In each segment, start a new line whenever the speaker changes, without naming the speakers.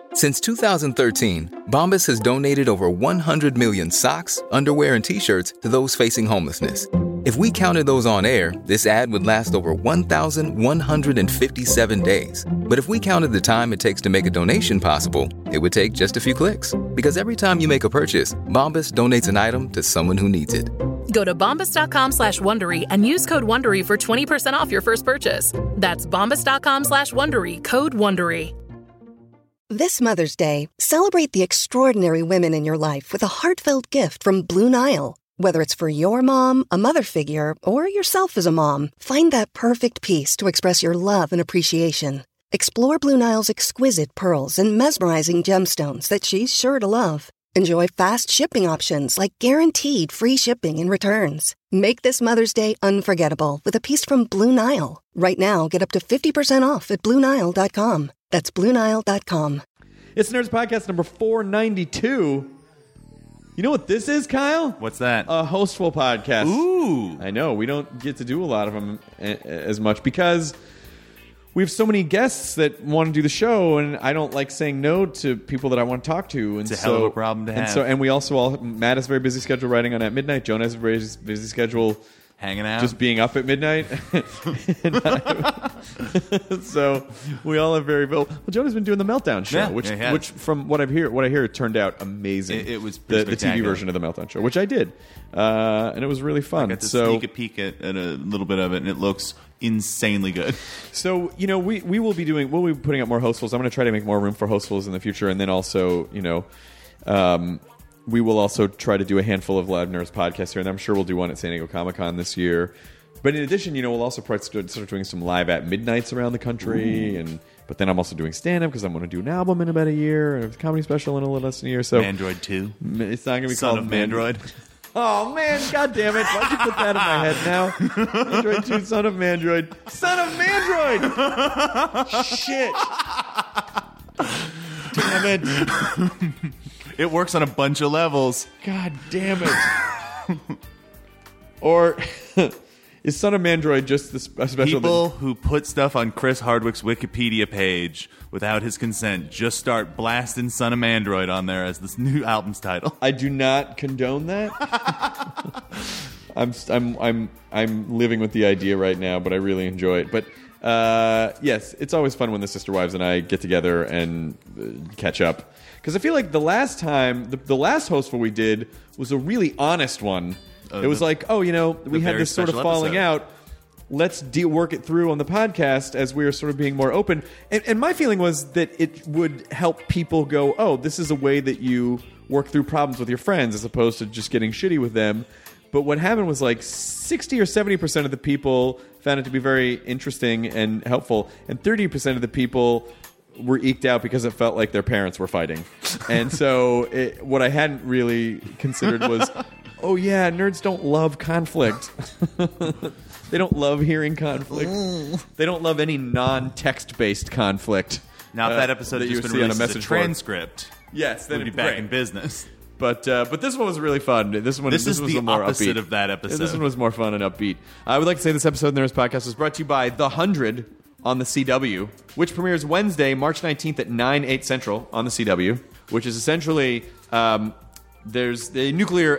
Since 2013, Bombas has donated over 100 million socks, underwear, and T-shirts to those facing homelessness. If we counted those on air, this ad would last over 1,157 days. But if we counted the time it takes to make a donation possible, it would take just a few clicks. Because every time you make a purchase, Bombas donates an item to someone who needs it.
Go to bombas.com/Wondery and use code Wondery for 20% off your first purchase. That's bombas.com/Wondery, code Wondery.
This Mother's Day, celebrate the extraordinary women in your life with a heartfelt gift from Blue Nile. Whether it's for your mom, a mother figure, or yourself as a mom, find that perfect piece to express your love and appreciation. Explore Blue Nile's exquisite pearls and mesmerizing gemstones that she's sure to love. Enjoy fast shipping options like guaranteed free shipping and returns. Make this Mother's Day unforgettable with a piece from Blue Nile. Right now, get up to 50% off at BlueNile.com. That's BlueNile.com.
It's Nerds Podcast number 492. You know what this is, Kyle?
What's that?
A hostful podcast.
Ooh.
I know. We don't get to do a lot of them as much because we have so many guests that want to do the show, and I don't like saying no to people that I want to talk to. And
it's a hell of a problem to have.
And we also Matt has a very busy schedule writing on at midnight. Jonah has a very busy schedule
hanging out,
just being up at midnight. So we all have very well. Jonah's been doing the Meltdown show, which from what I hear, it turned out amazing.
It was
the TV version of the Meltdown show, which I did, and it was really fun.
I got to sneak a peek at a little bit of it, and it looks insanely good.
So we will be putting up more hostefuls. I'm going to try to make more room for hostefuls in the future, and then also we will also try to do a handful of Live Nerds podcasts here, and I'm sure we'll do one at San Diego Comic-Con this year. But in addition, we'll also probably start doing some live at midnights around the country, but then I'm also doing stand-up because I'm going to do an album in about a year, and a comedy special in a little less than a year. So
Mandroid 2?
It's not going to be
Son
called
of Mandroid.
Oh, man, God damn it. Why'd you put that in my head now? Mandroid 2, Son of Mandroid. Son of Mandroid! Shit. Damn it.
It works on a bunch of levels.
God damn it. Or is Son of Mandroid just a special...
People who put stuff on Chris Hardwick's Wikipedia page without his consent just start blasting Son of Mandroid on there as this new album's title.
I do not condone that. I'm living with the idea right now, but I really enjoy it. But yes, it's always fun when the Sister Wives and I get together and catch up. Because I feel like the last time, the last hostful we did was a really honest one. It was like, we had this sort of falling out. Let's work it through on the podcast as we are sort of being more open. And my feeling was that it would help people go, oh, this is a way that you work through problems with your friends as opposed to just getting shitty with them. But what happened was like 60 or 70% of the people found it to be very interesting and helpful. And 30% of the people were eked out because it felt like their parents were fighting. And so what I hadn't really considered was, oh yeah, nerds don't love conflict. They don't love hearing conflict. They don't love any non-text-based conflict.
Now, if that episode has just been released as a transcript,
yes, then
we'd be back in business.
But this one was really fun. This was
the
more
opposite
upbeat
of that episode.
This one was more fun and upbeat. I would like to say this episode of the Nerds Podcast was brought to you by The 100 on the CW, which premieres Wednesday, March 19th at 9/8 Central on the CW, which is essentially there's a nuclear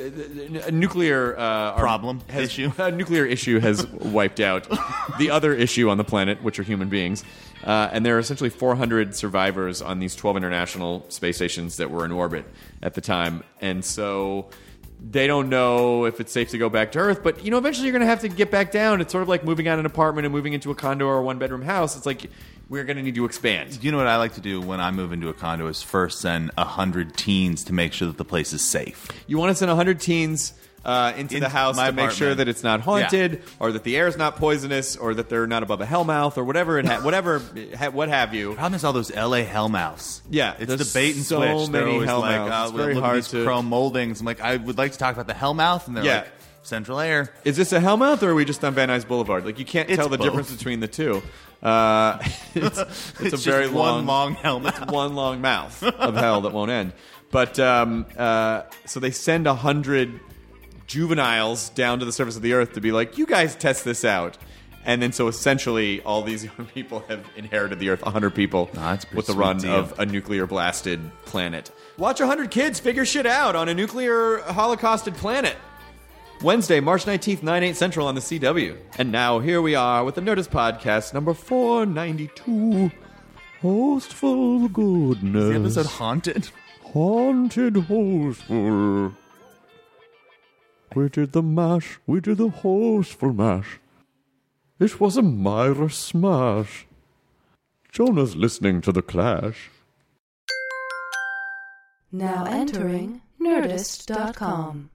issue. A nuclear issue has wiped out the other issue on the planet, which are human beings. And there are essentially 400 survivors on these 12 international space stations that were in orbit at the time. And so they don't know if it's safe to go back to Earth, but eventually you're going to have to get back down. It's sort of like moving out of an apartment and moving into a condo or a one-bedroom house. It's like we're going to need to expand.
You know what I like to do when I move into a condo is first send 100 teens to make sure that the place is safe.
You want to send 100 teens into the house to make sure that it's not haunted, or that the air is not poisonous, or that they're not above a hellmouth, or whatever what have you.
The problem is all those LA hellmouths.
Yeah,
it's the bait and
so
switch.
Many
they're always
hellmouths.
like,
it's very hard
these chrome moldings. I'm like, I would like to talk about the hellmouth, and they're like, central air.
Is this a hellmouth, or are we just on Van Nuys Boulevard? Like, you can't tell the difference between the two. It's a very
one long helmet.
It's one long mouth of hell that won't end. But so they send 100 juveniles down to the surface of the Earth to be like, you guys test this out. And then so essentially all these young people have inherited the Earth, 100 people,
that's a pretty
with the
sweet
run
deal.
of a nuclear blasted planet. Watch 100 kids figure shit out on a nuclear holocausted planet. Wednesday, March 19th, 9/8 Central on the CW. And now here we are with the Nerdist Podcast number 492. Hostful goodness.
Is the episode haunted?
Haunted hostful. We did the mash. We did the hostful mash. It was a Myra smash. Jonah's listening to the Clash.
Now entering Nerdist.com.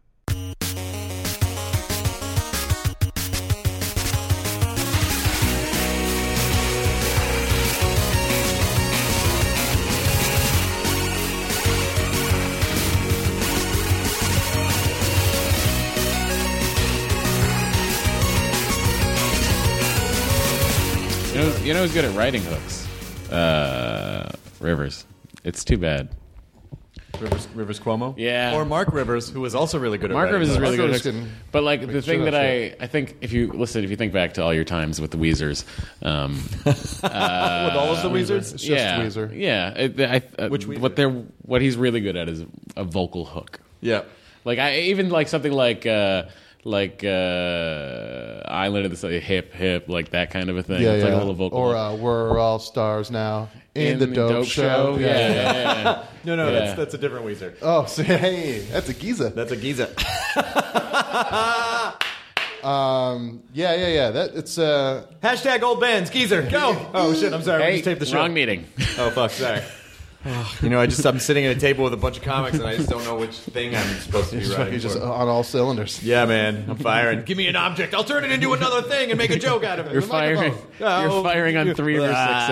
You know who's good at writing hooks? Rivers. It's too bad.
Rivers Cuomo?
Yeah.
Or Mark Rivers, who is also really good at
Mark
writing
Rivers is
hooks.
really
Mark
good at
Rivers
hooks. But like the thing that I think if you think back to all your times with the Weezers,
With all of the Weezers?
It's just Weezer.
Yeah.
Which Weezer?
What he's really good at is a vocal hook.
Yeah.
Like I even like something like Island of the Sun, hip hip, like that kind of a thing.
Yeah,
It's
yeah.
like a little vocal.
Or
hook.
we're all stars now in the dope show.
Yeah.
No,
Yeah.
that's a different Weezer.
Oh, so, hey, that's a Giza.
That's a Giza.
Yeah. That it's
Hashtag old bands, Geezer, go! Oh shit, I'm sorry, we
Hey,
just taped the show.
wrong meeting.
Oh fuck, sorry. You know, I'm sitting at a table with a bunch of comics and I just don't know which thing I'm supposed to be writing
just
for.
on all cylinders.
Yeah, man, I'm firing. Give me an object, I'll turn it into another thing and make a joke out of it.
You're firing. You're firing on 3 of your 6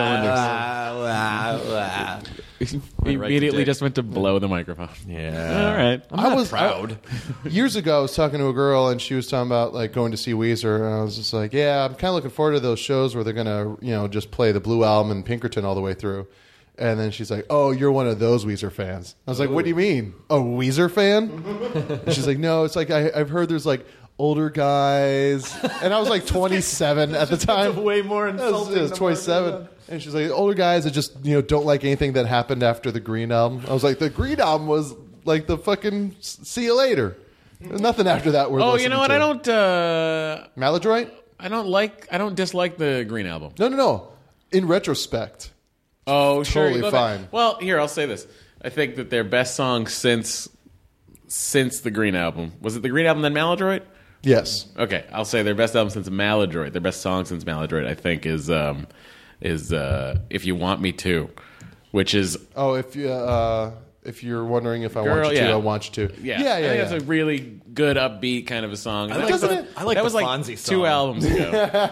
cylinders. He immediately just went to blow the microphone.
Yeah.
All right.
I was proud. Years ago, I was talking to a girl, and she was talking about like going to see Weezer, and I was just like, "Yeah, I'm kind of looking forward to those shows where they're gonna, just play the Blue Album and Pinkerton all the way through." And then she's like, "Oh, you're one of those Weezer fans." I was like, "What do you mean, a Weezer fan?" And she's like, "No, it's like I've heard there's like older guys," and I was like 27 at the time.
way more insulting.
It was 27. And she's like, older guys that just, don't like anything that happened after the Green Album. I was like, the Green Album was like the fucking see you later. There's nothing after that.
Oh, you know what? I don't
Maladroit?
I don't dislike the Green Album.
No. In retrospect.
Oh, sure.
Totally
you go
fine.
back. Well, here, I'll say this. I think that their best song since the Green Album. Was it the Green Album then Maladroit?
Yes.
Okay, I'll say their best album since Maladroit. Their best song since Maladroit, I think, is If You Want Me To, which is...
Oh, if you're wondering if I
Girl,
want you to,
yeah.
I want you to.
Yeah, I think that's a really good upbeat kind of a song.
I like
Doesn't
I like
that
the
was like
Fonzie
2
song.
albums ago.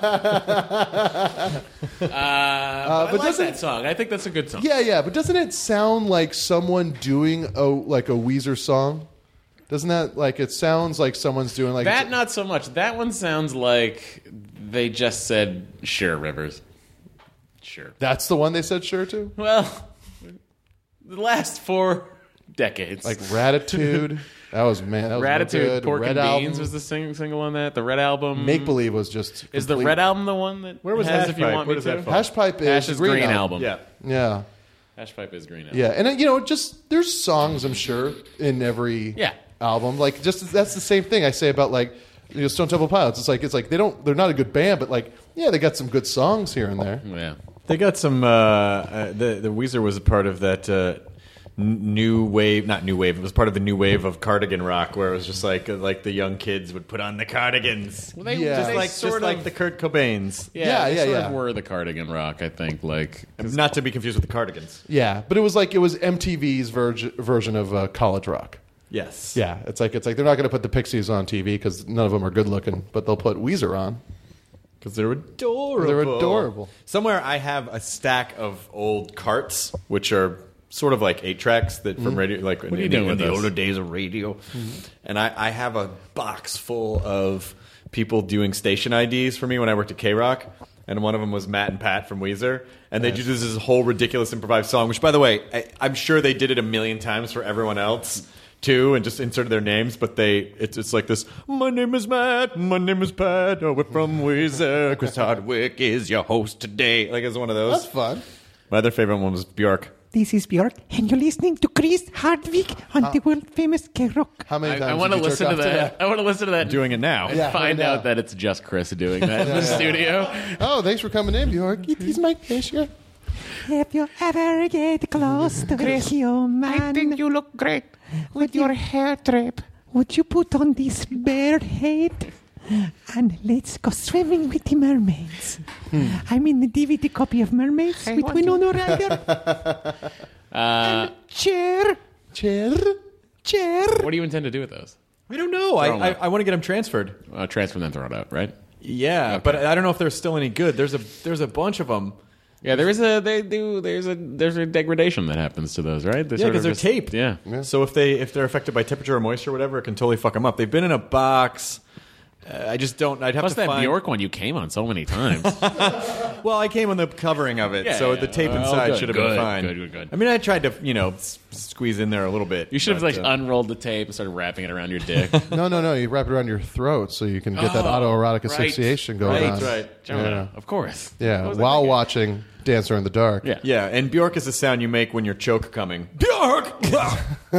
But I like
doesn't-
that song. I think that's a good song.
Yeah, but doesn't it sound like someone doing a Weezer song? Doesn't that, like, it sounds like someone's doing, like...
That not so much. That one sounds like they just said, "Sure, Rivers." Sure.
That's the one they said sure to?
Well, the last 4 decades.
Like Ratitude. That was real
Ratitude,
good.
Pork
Red
and
album.
Beans was the single on that. The Red Album.
Make Believe was just
Is the
complete-
Red Album the one that
Where was
has
Hash
If You
Pipe?
Want
Where
Me
does that
To?
fall?
Hash Pipe is
Hash
the
is
Green,
Green
album.
Album.
Yeah.
Hash Pipe is Green Album.
Yeah, and just there's songs I'm sure in every album. Like just that's the same thing I say about like Stone Temple Pilots. It's like they're not a good band, but like they got some good songs here and there.
Yeah.
They got some. The Weezer was a part of that new wave, not new wave. It was part of the new wave of cardigan rock, where it was just like the young kids would put on the cardigans,
Well, they,
Yeah.
just
They
like
just like the Kurt Cobains.
Yeah, they sort
yeah.
of were the Cardigan Rock, I think. Like,
Not to be confused with the Cardigans.
Yeah, but it was MTV's version of college rock.
Yes.
Yeah, it's like they're not going to put the Pixies on TV because none of them are good looking, but they'll put Weezer on.
Because they're adorable.
They're adorable.
Somewhere I have a stack of old carts, which are sort of like 8-tracks that from radio, like
What are you doing
in
with
the
those?
older days of radio. And I have a box full of people doing station IDs for me when I worked at K-Rock. And one of them was Matt and Pat from Weezer. And they do this whole ridiculous improvised song, which, by the way, I'm sure they did it a million times for everyone else. too, and just inserted their names, but it's like this. My name is Matt. My name is Pat. Oh, we're from Weezer. Chris Hardwick is your host today. Like it's one of those.
That's fun.
My other favorite one was Bjork.
This is Björk, and you're listening to Chris Hardwick on the world famous K-Rock.
How many times
I want to
did you
listen
jerk
to
off
that. I want to listen to that.
Doing it now.
And
Yeah,
find
right now.
out that it's just Chris doing that in the studio.
Oh, thanks for coming in, Bjork. It is my pleasure.
Have you ever get close to a human?
I think you look great with your hair trip.
Would you put on this bear hat? And let's go swimming with the mermaids. I'm in the DVD copy of Mermaids with Winona Ryder. Chair.
What do you intend to do with those?
I don't know. I want to get them transferred.
Transfer them, throw it out, right?
Yeah,
Okay.
but I don't know if they're still any good. There's a bunch of them.
Yeah, there's a degradation that happens to those, right?
Yeah, because they're taped.
Yeah.
So if they're affected by temperature or moisture or whatever, it can totally fuck them up. They've been in a box. I just don't. I'd have
Plus
to
that
find.
Bjork one you came on so many times.
Well, I came on the covering of it,
Yeah,
so
yeah.
the tape
Oh,
inside
good,
should have been
good,
fine.
good.
I mean, I tried to squeeze in there a little bit.
You should have
but,
unrolled the tape and started wrapping it around your dick.
No. You wrap it around your throat so you can get that autoerotic asphyxiation going on.
That's right.
Jonah, of course.
Yeah,
What was I
while
thinking?
watching Dancer in the Dark.
Yeah.
Yeah, and Bjork is the sound you make when you're choke coming. Bjork.
Hey,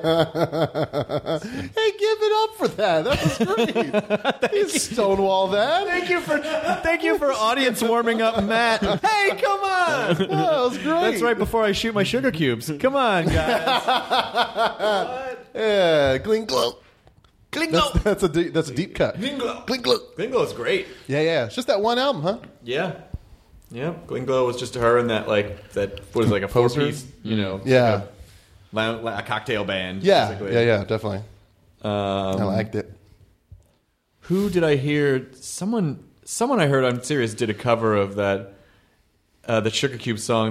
give it up for that. That was great. You stonewall that.
Thank you for audience warming up, Matt. Hey, come on.
That was great.
That's right before I shoot my sugar cubes. Come on, guys.
Yeah, Gling Glow.
Glingo.
That's a deep cut.
Glingo.
Gling Glow.
Glingo is great.
Yeah. It's just that one album, huh?
Yeah. Yeah. Glingo was just her and that was like a
Poser?
four-piece,
Yeah.
like a cocktail band.
Yeah.
basically.
Yeah, definitely. I liked it.
Who did I hear? Someone I heard on Sirius did a cover of that the Sugar Cube song.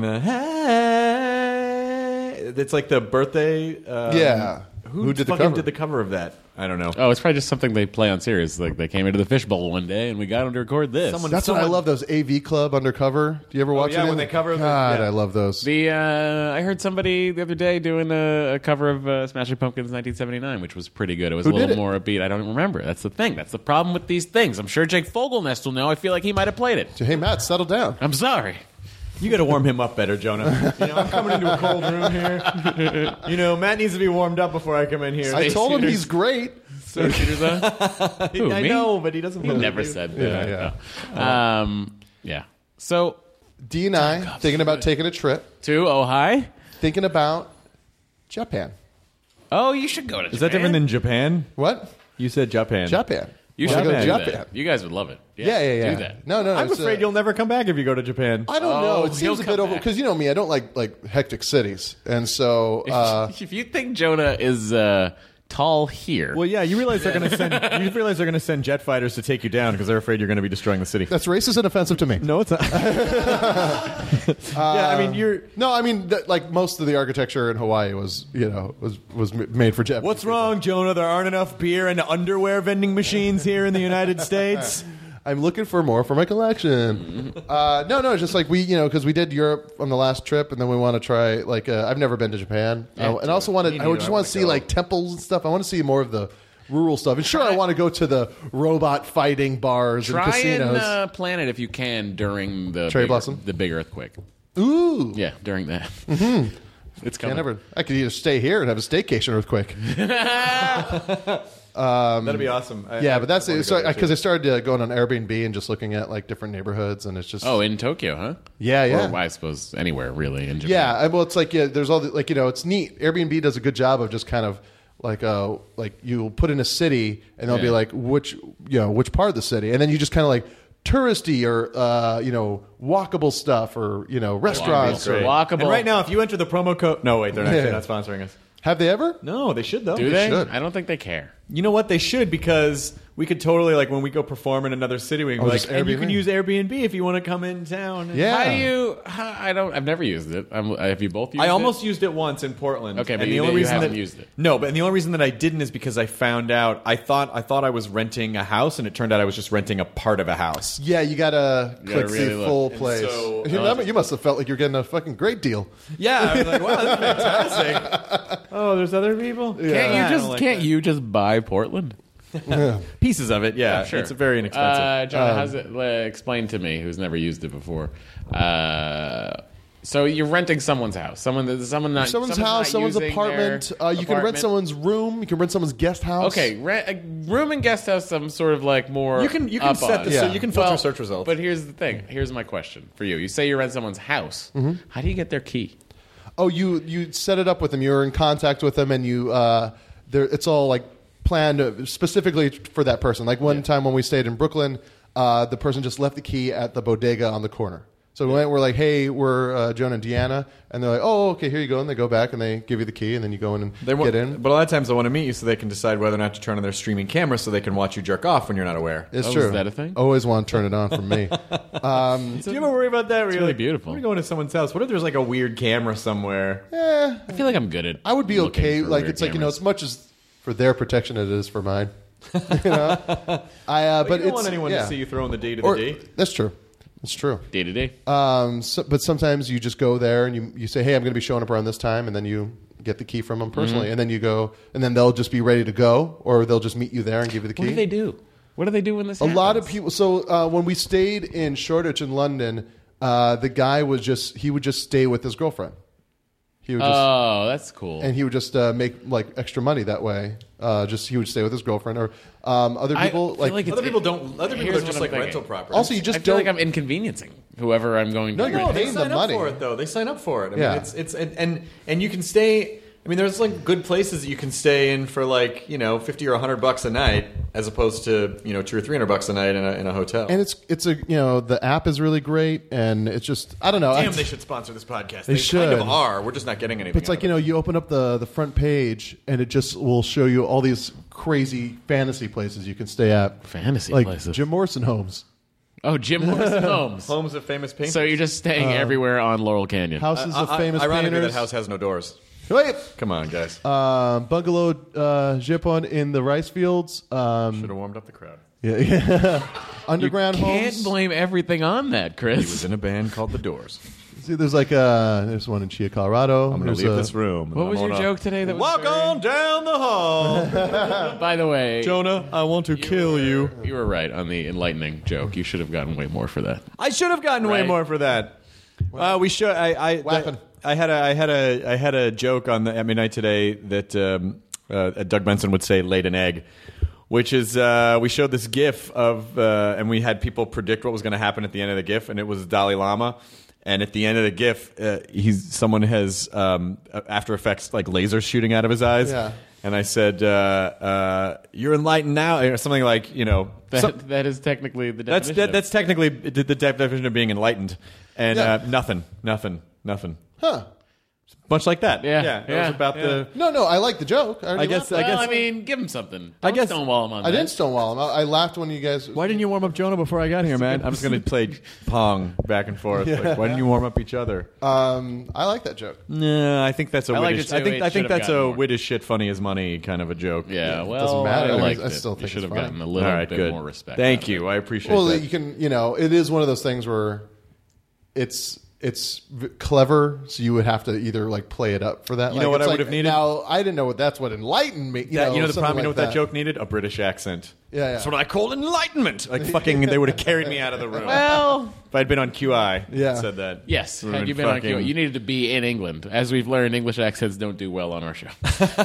It's like the birthday.
Yeah.
Who
did the
fucking
cover?
did the cover of that? I don't know.
Oh, it's probably just something they play on Sirius. Like they came into the fishbowl one day and we got them to record this.
That's what I love, those AV Club undercover. Do you ever watch
yeah,
it?
when they cover the-
God,
yeah.
I love those.
I heard somebody the other day doing a cover of Smashing Pumpkins 1979, which was pretty good. It was
Who
a little
did it?
more upbeat. I don't remember. That's the thing. That's the problem with these things. I'm sure Jake Fogelnest will know. I feel like he might have played it.
Hey, Matt, settle down.
I'm sorry.
You got to warm him up better, Jonah. I'm coming into a cold room here. Matt needs to be warmed up before I come in here.
I told him he's great.
So shooters on? Who,
I
me?
know, but he doesn't.
He
believe
never
you.
said
Yeah,
that.
yeah.
No. Yeah. So
D and I thinking about taking a trip,
to Ojai.
thinking about Japan.
Oh, you should go to.
Is that different than Japan?
What?
You said Japan.
Japan.
You
Wanna
should
go to
do
Japan.
that. You guys would love it.
Yeah.
Do that.
No.
I'm
it's,
afraid you'll never come back if you go to Japan.
I don't know.
Oh,
It seems
he'll
a bit
come
over
back.
because you know me. I don't like hectic cities, and so
If you think Jonah is tall here,
Well, yeah, you realize they're going to send jet fighters to take you down because they're afraid you're going to be destroying the city.
that's racist and offensive to me.
No, it's not. Yeah, I mean, you're.
No, I mean like most of the architecture in Hawaii was made for Japan.
What's wrong, Jonah? There aren't enough beer and underwear vending machines here in the United States.
I'm looking for more for my collection. No, it's just like because we did Europe on the last trip, and then we want to try I've never been to Japan, and I also wanted. I just want to see like temples and stuff. I want to see more of the rural stuff. And sure, I want to go to the robot fighting bars and
try
casinos.
and plan it if you can during the
Cherry
big,
blossom?
the big earthquake.
Ooh,
Yeah, during that. It's coming.
I could either stay here and have a staycation earthquake.
That'd be awesome.
But that's it. So because I started going on Airbnb and just looking at like different neighborhoods, and it's just
Oh, in Tokyo, huh?
yeah.
Or I suppose anywhere really in Japan.
Yeah, well, it's like there's all the, it's neat. Airbnb does a good job of just kind of like you'll put in a city and they'll be like which part of the city, and then you just kind of like touristy or walkable stuff or restaurants. Or,
Walkable.
And right now, if you enter the promo code, no, wait, they're actually not sponsoring us.
have they ever?
No, they should though.
Do they?
should.
I don't think they care.
You know what? They should, because we could totally, like, when we go perform in another city, we can be
just
like, and you
Airbnb.
can use Airbnb if you want to come in town.
Yeah.
I've never used it. Have you both used it?
I almost used it once in Portland.
Okay, but
and
you haven't used it.
No, but the only reason that I didn't is because I found out I thought I was renting a house, and it turned out I was just renting a part of a house.
Yeah, you gotta click
really
the
look.
full
And
place.
so,
you must have felt like you're getting a fucking great deal.
Yeah, I was like, wow, that's fantastic. Oh, there's other people.
Can't you just buy Portland?
Pieces of it? Yeah,
Sure.
It's very inexpensive.
John, how's it? Explain to me, who's never used it before. So you're renting someone's house, someone's house,
someone's apartment. You can rent someone's room. You can rent someone's guest house.
Okay, rent a room and guest house. Some sort of like more.
You can
up
set
on.
the you can filter search results.
But here's the thing. Here's my question for you. You say you rent someone's house. How do you get their key?
Oh, you set it up with them. You're in contact with them, and it's all like planned specifically for that person. Like one time when we stayed in Brooklyn, the person just left the key at the bodega on the corner. So we're like, hey, we're Jonah and Deanna. And they're like, oh, okay, here you go. And they go back and they give you the key, and then you go in and get in.
But a lot of times they want to meet you so they can decide whether or not to turn on their streaming camera so they can watch you jerk off when you're not aware.
It's true.
Is that a thing?
Always want to turn it on for me.
Do you ever worry about that?
It's really beautiful.
We're going to someone's house. What if there's like a weird camera somewhere?
I feel like I'm good at.
I would be
looking
okay.
for
Like
weird
it's like,
cameras.
as much as for their protection as it is for mine. But
you don't want anyone
yeah.
to see you throwing the D to
Or-
the D.
That's true. It's true.
Day to day.
But sometimes you just go there and you say, hey, I'm going to be showing up around this time, and then you get the key from them personally, and then you go, and then they'll just be ready to go, or they'll just meet you there and give you the key.
What do they do? What do they do when this
A
happens?
lot of people. So when we stayed in Shoreditch in London, the guy would just stay with his girlfriend. He would just,
Oh, that's cool.
and he would just make like extra money that way. He would stay with his girlfriend, or other people
feel like
Other people don't. Other people
Here's
are just
what I'm
like
thinking.
rental properties.
Also, you just
I feel
don't.
like I'm inconveniencing whoever I'm going to.
No, you're
rent.
paying
They
them
sign
money.
up for it though. They sign up for it. I
Yeah.
mean, it's and you can stay. I mean, there's like good places that you can stay in for like $50 or $100 a night, as opposed to $200 or $300 a night in a hotel.
And it's a the app is really great, and it's just I don't know.
Damn, they should sponsor this podcast.
They
kind
should.
of are. We're just not getting anything.
But it's like you open up the front page, and it just will show you all these crazy fantasy places you can stay at.
Fantasy
like
places.
Jim Morrison homes,
Oh, Jim Morrison Homes.
homes of famous painters.
So you're just staying everywhere on Laurel Canyon.
houses of famous
Ironically,
painters.
that house has no doors.
Wait,
Come on, guys.
bungalow Japon in the rice fields.
Should have warmed up the crowd.
Yeah. Underground
Can't
homes.
blame everything on that, Chris.
He was in a band called The Doors.
See, there's there's one in Chia, Colorado.
I'm going to
There's
leave this room.
What was your joke today? That was
Walk
very-
on down the hall.
By the way,
Jonah, I want to kill you.
You were right on the enlightening joke. You should have gotten way more for that.
I should have gotten way
Right.
more for that. We should. I had a joke on at midnight today that Doug Benson would say laid an egg, which is we showed this GIF of and we had people predict what was going to happen at the end of the GIF, and it was Dalai Lama. And at the end of the GIF, someone has After Effects like lasers shooting out of his eyes.
Yeah.
And I said, "You're enlightened now," or something like
That is technically the definition.
that's technically the definition of being enlightened, and
Yeah.
nothing.
Huh.
Much like that.
Yeah,
That
yeah,
was about the.
No, I like the joke. I
guess-
laughed.
Well, I mean, give him something.
I
Don't
guess-
stonewall him on
I
that.
didn't stonewall him. I laughed when you guys.
Why didn't you warm up Jonah before I got here, man? I'm just going to play Pong back and forth. Like, why didn't you warm up each other?
I like that joke.
No, I think that's a
I liked
wit.
it too.
I
It
think
should have
that's
gotten
a
more.
wit as shit, funny as money kind of a joke.
Yeah, well,
doesn't matter.
I
I
liked
still
it.
think
You should
it's
have gotten
fine.
a little
All right,
bit
good.
more respect.
Thank
out of
you.
it.
I appreciate
Well,
that.
you can, it is one of those things where it's clever, so you would have to either like play it up for that.
You know what
it's
I would have needed?
Now I didn't know that's what enlightened me.
the problem.
something
You know
like
what that joke needed? A British accent.
Yeah.
That's what I call enlightenment. Like fucking, they would have carried me out of the room.
Well,
If I'd been on QI,
Yeah.
and said that.
yes.
Would've
Had you been on
fucking-
Q, you needed to be in England. As we've learned, English accents don't do well on our show,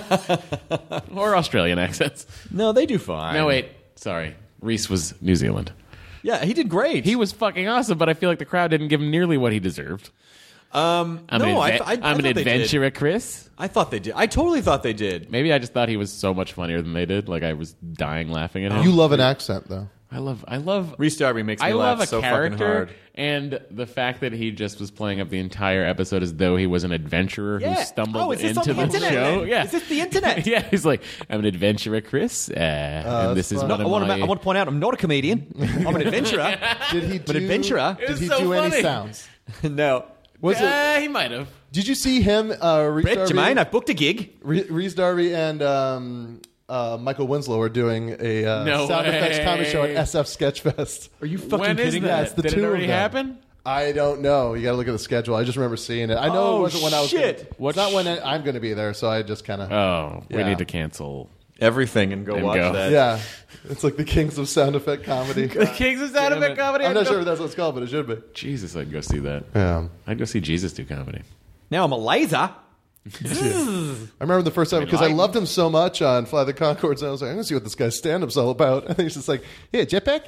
or Australian accents.
No, they do fine.
No, wait. Sorry, Reese was New Zealand.
Yeah, he did great.
He was fucking awesome, but I feel like the crowd didn't give him nearly what he deserved. I'm
no, I
an
thought they did.
adventurer, Chris.
I thought they did. I totally thought they did.
Maybe I just thought he was so much funnier than they did. Like I was dying laughing at him.
You love an accent, though.
I love
Rhys Darby makes me
I
laugh
love a
so fucking
character,
hard.
and the fact that he just was playing up the entire episode as though he was an adventurer who stumbled into the show. Yeah,
Is this the internet?
yeah, he's like, I'm an adventurer, Chris, and this is
No,
one
I
of
want,
my.
to, I want to point out I'm not a comedian. I'm an adventurer.
Did he
I'm an adventurer.
Did he
so
do any
funny.
sounds?
No.
Was it?
He might have.
Did you see him? Rhys
Brett
Darby,
Jermaine, I've booked a gig.
Rhys Darby and Michael Winslow are doing a
No
sound effects
way.
comedy show at SF Sketchfest.
Are you fucking
When is
kidding
that?
me?
Yeah, it's the
Did
two
it
of
already
them.
happen?
I don't know. You got to look at the schedule. I just remember seeing it. I know it wasn't when I was.
shit.
It's not when I'm going to be there, so I just kind of.
Oh, we
Yeah.
need to cancel.
Everything and go
And
watch
go.
that.
Yeah, it's like the Kings of Sound Effect Comedy.
Kings of Sound Effect Comedy.
I'm not sure if that's what it's called, but it should be.
Jesus, I'd go see that.
Yeah.
I'd go see Jesus do comedy.
Now I'm a laser.
I remember the first time because I loved him so much on Fly the Conchords, and I was like, I'm going to see what this guy's stand-up's all about. And he's just like, yeah, jetpack?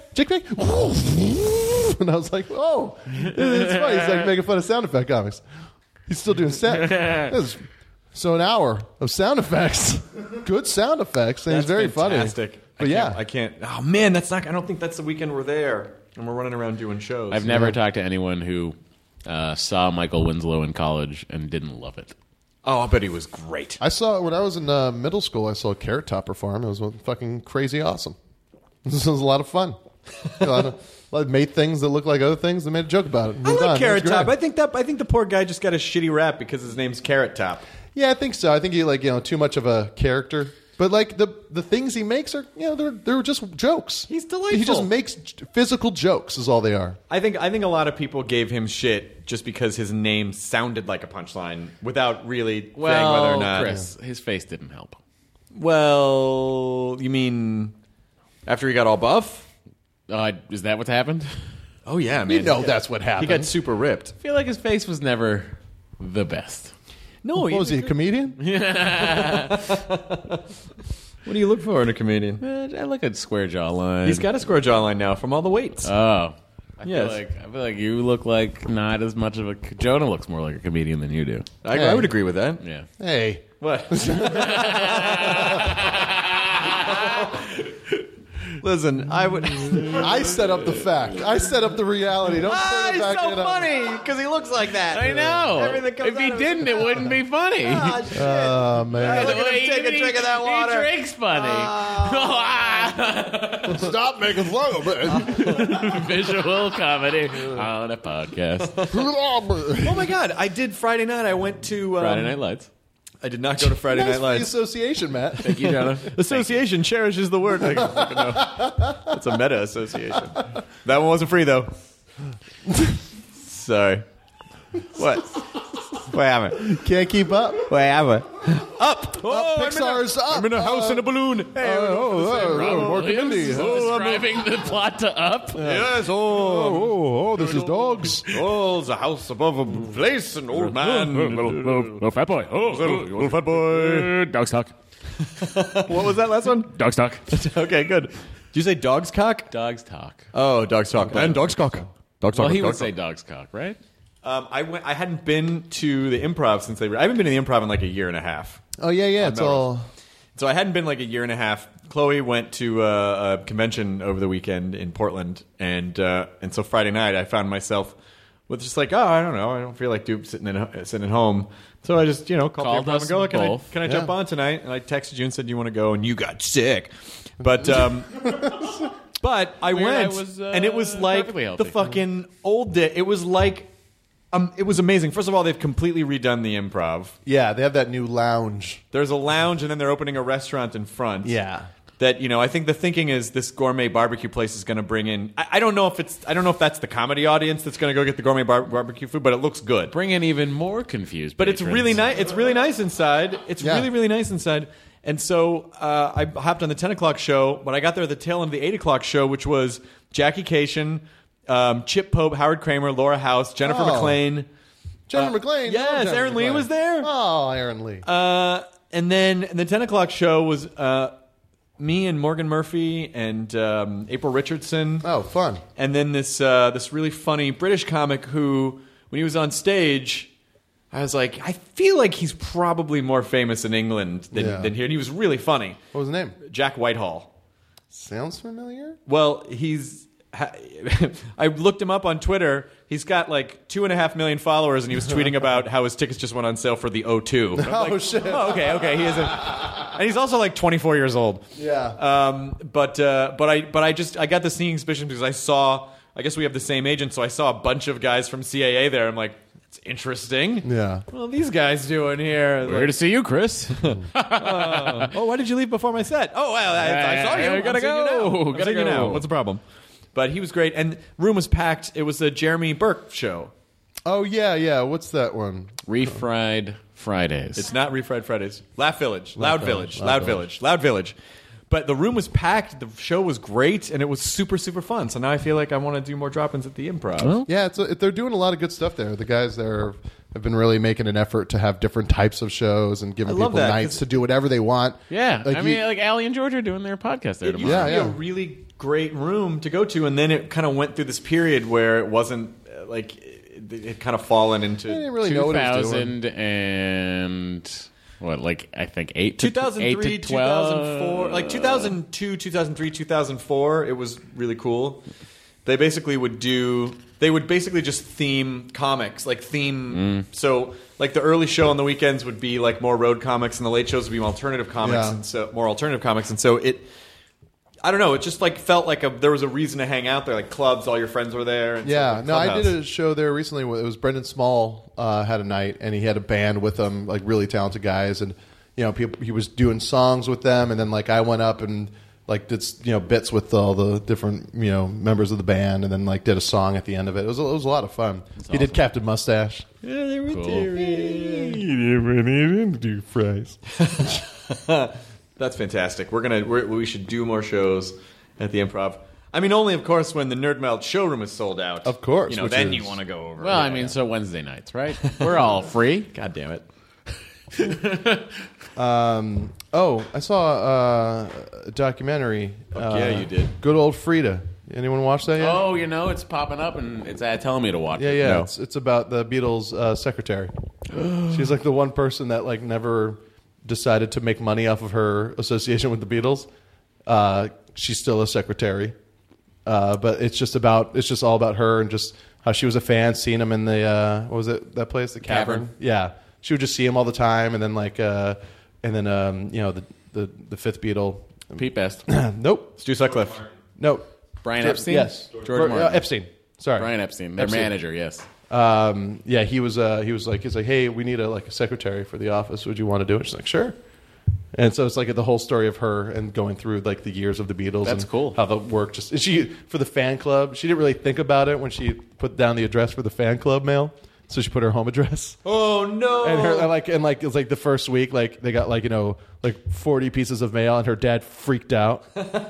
And I was like, oh, it's funny. He's like making fun of sound effect comics. He's still doing so an hour of sound effects. Good sound effects. And
That's
he's very
fantastic.
funny. But yeah.
I can't. Oh man, that's not. I don't think that's the weekend we're there, and we're running around doing shows.
I've never talked to anyone who saw Michael Winslow in college and didn't love it.
Oh, I bet he was great.
I saw, when I was in middle school, I saw Carrot Top perform. It was fucking crazy awesome. This was a lot of fun. A lot of made things that look like other things and made a joke about it.
I like Carrot Top. I think the poor guy just got a shitty rap because his name's Carrot Top.
Yeah, I think so. I think he too much of a character. But like the things he makes are they're just jokes.
He's delightful.
He just makes physical jokes is all they are.
I think a lot of people gave him shit just because his name sounded like a punchline without really saying whether or not.
Chris, his face didn't help.
Well, you mean after he got all buff?
Is that what's happened?
Oh yeah, man.
That's what happened.
He got super ripped.
I feel like his face was never the best.
No,
What was he, a comedian?
What do you look for in a comedian?
I look at square jawline.
He's got a square jawline now from all the weights.
Oh.
Yes.
I feel like you look like not as much of a... Jonah looks more like a comedian than you do.
I would agree with that.
Yeah.
Hey.
What? Listen,
I set up the fact. I set up the reality. Don't turn it back
so
in on-
funny because he looks like that.
I know.
Everything comes
If he
out of his
didn't, it wouldn't be funny.
Oh, man.
Look at him take a drink of that water.
He drinks funny.
Stop making fun of it.
Visual comedy on a podcast.
oh my God! I did Friday night. I went to
Friday Night Lights.
I did not go to Friday
Nice
Night
for the
Lights.
association, Matt.
Thank you, Jonah.
Association cherishes the word. It's a meta association. That one wasn't free though. Sorry. What? What happened?
Can't keep up.
What happened? Up. Oh,
Pixar's up.
I'm in a house in a balloon. Hey,
Mark and Mindy.
Describing the plot to Up.
yes.
This is dogs.
Oh, it's a house above a place. An old man.
Little fat boy.
Little fat boy.
Dog's talk.
What was that last one?
Dog's talk.
Okay, good. Did you say dog's cock?
Dog's talk.
Oh, dog's talk. And dog's cock. Dog's
Well,
talk.
he would
dog's
say
cock.
dog's cock, right?
I hadn't been to the Improv since I haven't been to the Improv in like a year and a half.
Oh, yeah. It's all...
So I hadn't been like a year and a half. Chloe went to a convention over the weekend in Portland, and so Friday night I found myself with just like, I don't know, I don't feel like sitting at home. So I just called
Called
the Improv
us
and go,
both.
can I jump on tonight? And I texted you and said you want to go, and you got sick. But but I went,
I was,
and it was like
perfectly healthy.
the fucking old day. It was like. It was amazing. First of all, they've completely redone the Improv.
Yeah, they have that new lounge.
There's a lounge, and then they're opening a restaurant in front.
Yeah.
That I think the thinking is this gourmet barbecue place is going to bring in. I don't know if that's the comedy audience that's going to go get the gourmet barbecue food, but it looks good.
Bring in even more confused.
But it's
patrons.
really nice. It's really nice inside. It's
Yeah.
really nice inside. And so I hopped on the 10 o'clock show, but I got there at the tail end of the 8 o'clock show, which was Jackie Cation, Chip Pope, Howard Kramer, Laura House, Jennifer McLean.
Jennifer McLean.
Yes,
Jennifer
Aaron Lee
McLean.
was there.
Oh, Aaron Lee.
And then the 10 o'clock show was me and Morgan Murphy and April Richardson.
Oh, fun.
And then this really funny British comic who, when he was on stage, I was like, I feel like he's probably more famous in England than here. And he was really funny.
What was his name?
Jack Whitehall.
Sounds familiar.
Well, I looked him up on Twitter. He's got like 2.5 million followers, and he was tweeting about how his tickets just went on sale for the O2.
Oh, shit.
Oh, okay. He is and he's also like 24 years old.
Yeah.
But I got the sneaking suspicion because I guess we have the same agent, so I saw a bunch of guys from CAA there. I'm like, that's interesting.
Yeah.
Well, these guys doing here.
We're here to see you, Chris.
Oh, why did you leave before my set? Oh, well, I saw you.
I gotta go.
Gotta go now. What's the problem? But he was great, and room was packed. It was a Jeremy Burke show.
Oh, yeah. What's that one?
Refried Fridays.
It's not Refried Fridays. Laugh Village. Loud Village. But the room was packed. The show was great, and it was super, super fun. So now I feel like I want to do more drop-ins at the Improv.
Well,
Yeah, they're doing a lot of good stuff there. The guys there have been really making an effort to have different types of shows and giving
I love
people
that,
nights
'cause-
to do whatever they want.
yeah.
Like
Like Allie and George are doing their podcast there
It used
tomorrow.
to be a really great room to go to, and then it kind of went through this period where it wasn't like it kind of fallen into.
I didn't really know what it was doing.
2000 and what, like I think 8 to
2003,
12.
2004, like 2002, 2003, 2004. It was really cool. They basically would just theme comics, like theme. So, like the early show on the weekends would be like more road comics, and the late shows would be more alternative comics,
Yeah.
and so more alternative comics, and so it. I don't know. It just like felt like there was a reason to hang out there, like clubs. All your friends were there. And
Yeah,
stuff,
no, I
Clubhouse.
did a show there recently. It was Brendan Small had a night, and he had a band with him, like really talented guys, and he was doing songs with them, and then like I went up and like did bits with all the different members of the band, and then like did a song at the end of it. It was a lot of fun. He did Captain Mustache.
Yeah, they were
Do fries.
That's fantastic. We should do more shows at the Improv. I mean, only of course when the Nerd Melt showroom is sold out.
Of course, which
then
is-
you want to go over.
Well, I mean, so Wednesday nights, right? We're all free.
God damn it.
I saw a documentary.
yeah, you did.
Good old Frida. Anyone watch that yet?
Oh, it's popping up and it's telling me to watch it.
Yeah.
No.
It's about the Beatles' secretary. She's like the one person that like never decided to make money off of her association with the Beatles. She's still a secretary, but it's just all about her and just how she was a fan, seeing him in the what was it, that place, the Cavern? Yeah, she would just see him all the time, and then the fifth Beatle,
Pete Best.
nope,
Stu Sutcliffe.
nope,
Brian Epstein?
yes,
George Martin.
Epstein. Sorry,
Brian Epstein, their manager, yes.
He was like, hey, we need a secretary for the office. Would you want to do it? She's like, sure. And so it's like the whole story of her and going through like the years of the Beatles.
That's
and
cool.
How the work just and she for the fan club. She didn't really think about it when she put down the address for the fan club mail. So she put her home address.
Oh no!
And it was like the first week, like they got like 40 pieces of mail, and her dad freaked out.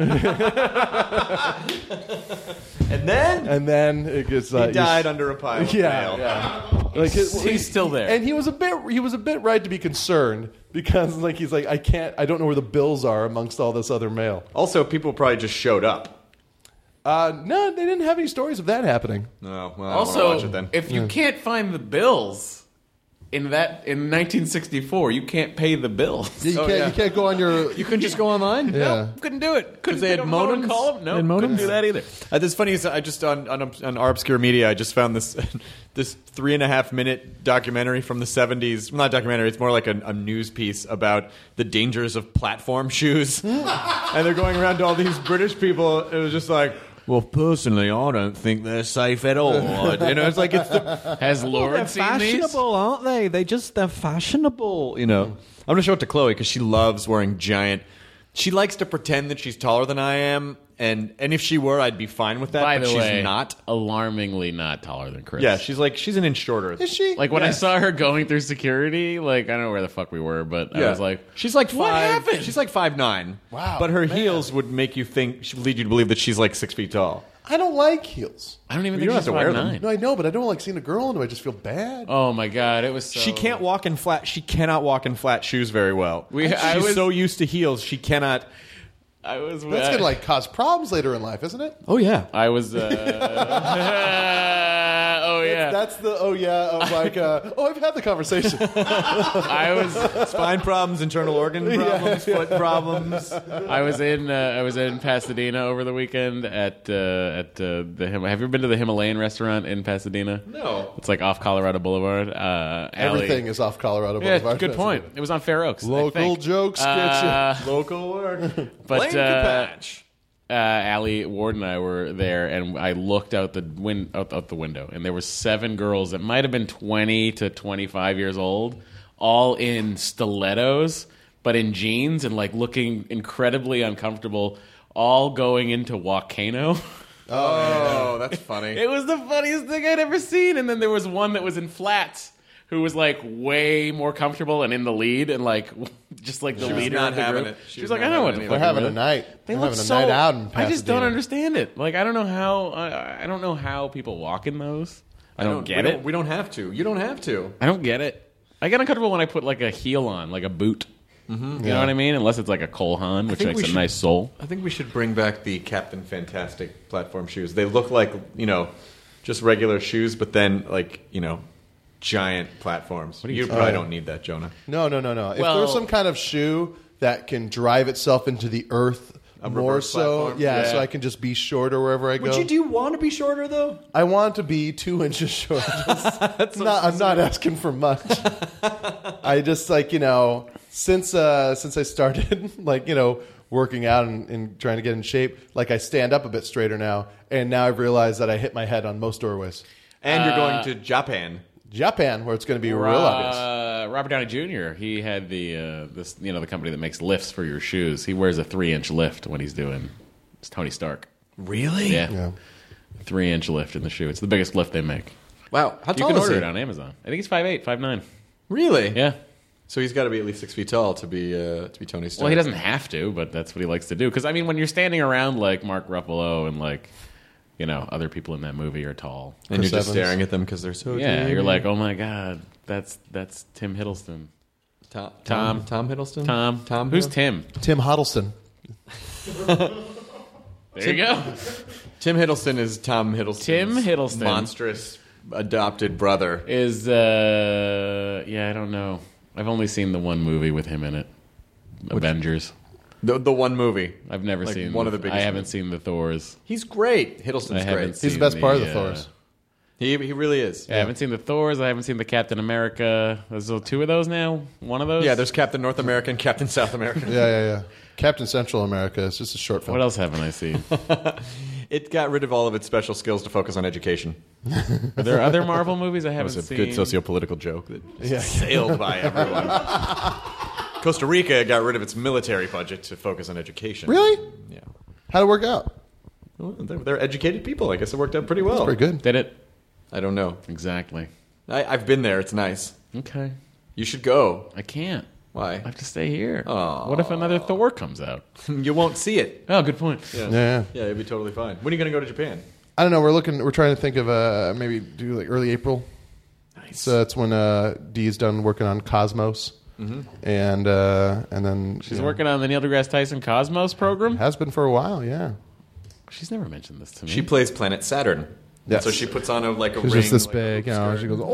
And then
it gets
he died under a pile of mail.
Yeah.
He's still there.
And he was a bit right to be concerned because he's like, I don't know where the bills are amongst all this other mail.
Also, people probably just showed up.
No, they didn't have any stories of that happening.
No, well, I don't wanna watch it then.
if you can't find the bills in 1964, you can't pay the bills.
You can't go on your.
You couldn't just go online?
Yeah.
Nope, couldn't do it. Couldn't
they had
pick up the phone and
modems?
call them? No,
They had
couldn't
modems?
do that either.
This funny is I just on our obscure media I just found this 3.5 minute documentary from the 70s. Well, not documentary, it's more like a news piece about the dangers of platform shoes. And they're going around to all these British people. It was just like, well, personally, I don't think they're safe at all. It's like
Has Lord
they're
seen these?
fashionable, aren't they? They're fashionable. I'm gonna show it to Chloe because she loves wearing giant. She likes to pretend that she's taller than I am, and if she were, I'd be fine with that.
By
but
the
she's
way,
not.
alarmingly not taller than Chris.
Yeah, she's an inch shorter.
Is she?
Like when I saw her going through security, like I don't know where the fuck we were, but I was like,
she's like 5.
What happened?
She's like 5'9".
Wow,
but her
man.
heels would make you think, should lead you to believe that she's like 6 feet tall.
I don't like heels.
I don't even
You
think
don't
she's
have to wear them.
5'9".
No, I know, but I don't like seeing a girl, and do I just feel bad?
Oh my god, it was so...
She can't walk in flat. She cannot walk in flat shoes very well. She's so used to heels, she cannot.
That's gonna cause problems later in life, isn't it?
Oh yeah.
I was Oh yeah.
That's the of like I've had the conversation.
I was
spine problems, internal organ problems, foot problems.
I was in Pasadena over the weekend at have you ever been to the Himalayan restaurant in Pasadena?
No.
It's like off Colorado Boulevard.
Everything is off Colorado Boulevard.
Yeah, good point. It was on Fair Oaks.
Local jokes get you.
Local work.
But Allie Ward and I were there, and I looked out the window, and there were 7 girls that might have been 20 to 25 years old, all in stilettos, but in jeans and like looking incredibly uncomfortable, all going into Volcano.
Oh, that's funny.
It was the funniest thing I'd ever seen. And then there was one that was in flats, who was like way more comfortable and in the lead, and like just like the leader of the group. She was like, I don't know what
They're having a night. They're having a night out in Pasadena.
I just don't understand it. Like, I don't know how people walk in those. I don't get it.
We don't have to. You don't have to.
I don't get it. I get uncomfortable when I put like a heel on, like a boot. Mm-hmm. You know what I mean? Unless it's like a Cole Haan, which makes a nice sole.
I think we should bring back the Captain Fantastic platform shoes. They look like, just regular shoes, but then like, giant platforms. You probably don't need that, Jonah.
No. If there's some kind of shoe that can drive itself into the earth more so, so I can just be shorter wherever I go.
Do you want to be shorter, though?
I want to be 2 inches shorter. I'm not asking for much. I just, since I started, working out and trying to get in shape, I stand up a bit straighter now, and now I've realized that I hit my head on most doorways.
And you're going to Japan.
Where it's going to be real obvious.
Robert Downey Jr. He had the company that makes lifts for your shoes. He wears a 3-inch lift when he's doing. It's Tony Stark.
Really?
Yeah. 3-inch lift in the shoe. It's the biggest lift they make.
Wow. How tall
you can
is
order
he?
it on Amazon. I think he's 5'8", 5'9".
Really?
Yeah.
So he's got to be at least 6 feet tall to be Tony Stark.
Well, he doesn't have to, but that's what he likes to do. Because when you're standing around like Mark Ruffalo and other people in that movie are tall,
and you're just staring at them because they're so
you're like, oh my god, that's Tim Hiddleston.
Tom Hiddleston.
Tom. Who's Tim?
Tim Huddleston.
There you go.
Tim Hiddleston is Tom Hiddleston's
Tim Hiddleston,
monstrous adopted brother.
Is I don't know. I've only seen the one movie with him in it, Avengers.
The one movie.
I've never seen
one of the biggest.
I haven't seen the Thors.
He's great. Hiddleston's great.
He's the best part of the Thors.
He really is.
I haven't seen the Thors. I haven't seen the Captain America. There's 2 of those now. One of those.
Yeah, there's Captain North America and Captain South America.
Yeah. Captain Central America is just a short film.
What else haven't I seen?
It got rid of all of its special skills to focus on education.
Are there other Marvel movies I haven't seen?
That was a good socio-political joke that sailed by everyone. Costa Rica got rid of its military budget to focus on education.
Really?
Yeah.
How'd it work out?
Well, they're educated people. I guess it worked out pretty well.
That's pretty good.
Did it?
I don't know.
Exactly.
I've been there. It's nice.
Okay.
You should go.
I can't.
Why?
I have to stay here.
Aww.
What if another Thor comes out?
You won't see it.
Oh, good point.
Yeah,
it'd be totally fine. When are you going to go to Japan?
I don't know. We're trying to think of maybe do early April.
Nice.
So that's when Dee's done working on Cosmos.
Mm-hmm.
And then
she's working on the Neil deGrasse Tyson Cosmos program.
Has been for a while, yeah.
She's never mentioned this to me.
She plays Planet Saturn.
Yes.
So she puts on a ring.
She's just this big, she goes,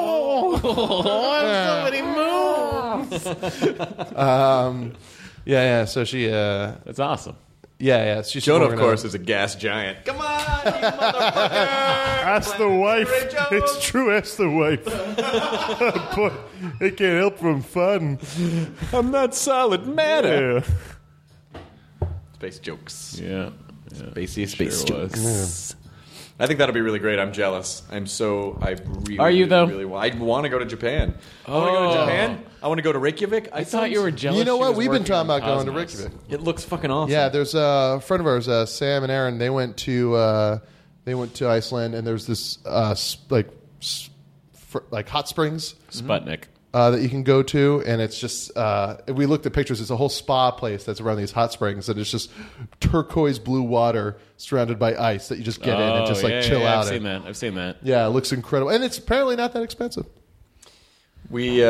so many moves.
Yeah. So she.
That's awesome.
Yeah. She's
Jonah, of course, is a gas giant. Come on, you motherfucker!
Ask the wife. It's true. Ask the wife. But it can't help from fun.
I'm not solid matter.
Yeah.
Space jokes.
Yeah.
Spacey space
Sure
jokes. I think that'll be really great. I'm jealous. I really.
Are you, though?
Really, I want to go to Japan. I want to go to Japan. I want to go to Reykjavik.
I thought you were jealous.
You know
she
what?
was
We've been
working
talking
on
about going to
Cosmos.
Reykjavik.
It looks fucking awesome.
Yeah, there's a friend of ours, Sam and Aaron. They went to Iceland, and there's this hot springs
Sputnik.
that you can go to, and it's just we looked at pictures. It's a whole spa place that's around these hot springs, and it's just turquoise blue water surrounded by ice that you just get in and just chill out.
I've seen that.
Yeah, it looks incredible, and it's apparently not that expensive.
We,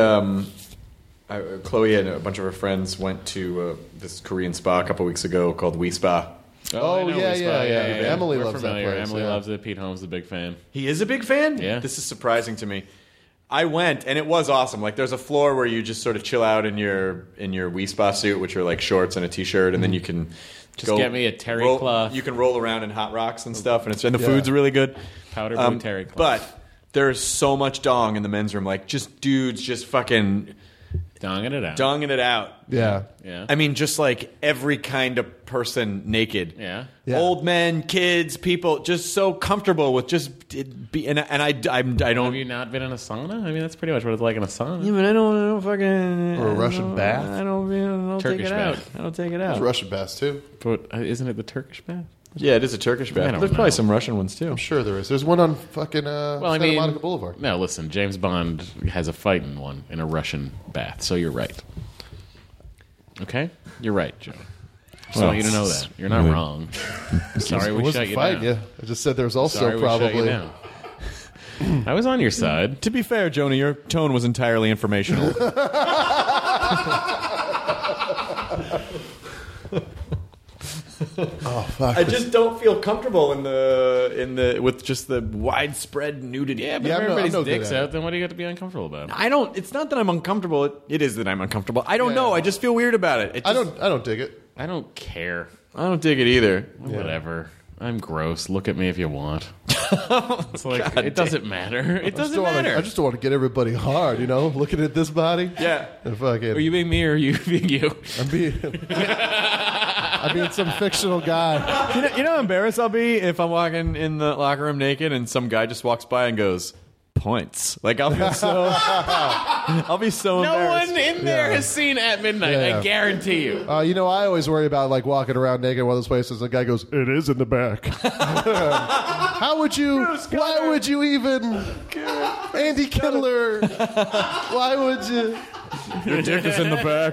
Chloe and a bunch of her friends went to this Korean spa a couple weeks ago called We Spa.
I know
yeah,
Wii Spa.
yeah. Emily
We're
loves that
familiar.
place,
Emily
yeah.
loves it. Pete Holmes is a big fan.
He is a big fan?
Yeah.
This is surprising to me. I went, and it was awesome. Like, there's a floor where you just sort of chill out in your Wii Spa suit, which are like shorts and a T-shirt, and then you can
Just get me a terry cloth.
You can roll around in hot rocks and stuff, and the food's really good.
Powder blue terry cloth.
But there's so much dong in the men's room. Like, just dudes just fucking
donging it out.
Donging it out.
Yeah.
Yeah.
I mean, just like every kind of person naked.
Yeah.
Old men, kids, people, just so comfortable with just be. And I don't.
Have you not been in a sauna? I mean, that's pretty much what it's like in a sauna.
Yeah, but I don't fucking.
Or a Russian bath.
I don't
Turkish
take it
bath.
out. I don't take it
There's
out.
Russian baths, too.
But isn't it the Turkish bath?
Yeah, it is a Turkish
I
bath.
don't
There's
know.
probably some Russian ones too.
I'm sure there is. There's one on fucking Santa Monica Boulevard.
No, listen, James Bond has a fight in one in a Russian bath, so you're right. Okay? You're right, Joe. Just want you to know that. You're not wrong. Sorry we shut you down.
Yeah, I just said there's also
Sorry we shut you
probably.
down. I was on your side.
To be fair, Jonah, your tone was entirely informational.
Oh fuck!
I just don't feel comfortable in the with just the widespread nudity.
Yeah, but
Yeah,
if
I'm no-
everybody's
I'm no good
dick's
at it.
out, then what do you got to be uncomfortable about?
I don't. It's not that I'm uncomfortable. It is that I'm uncomfortable. I don't
Yeah.
know. I just feel weird about it.
I don't dig it.
I don't care.
I don't dig it either.
Whatever. I'm gross. Look at me if you want. It's like, it doesn't matter. It doesn't matter.
I just don't want to get everybody hard, looking at this body.
Yeah.
And fucking.
Are you being me or are you being you?
I'm being some fictional guy.
You know how embarrassed I'll be if I'm walking in the locker room naked and some guy just walks by and goes, points. Like, I'll be so
No
embarrassed.
one in there has seen At Midnight.
Yeah.
I guarantee you.
I always worry about like walking around naked in one of those places. The guy goes, "It is in the back." How would you? Why would you even? Andy Kindler. Why would you?
Your dick is in the back.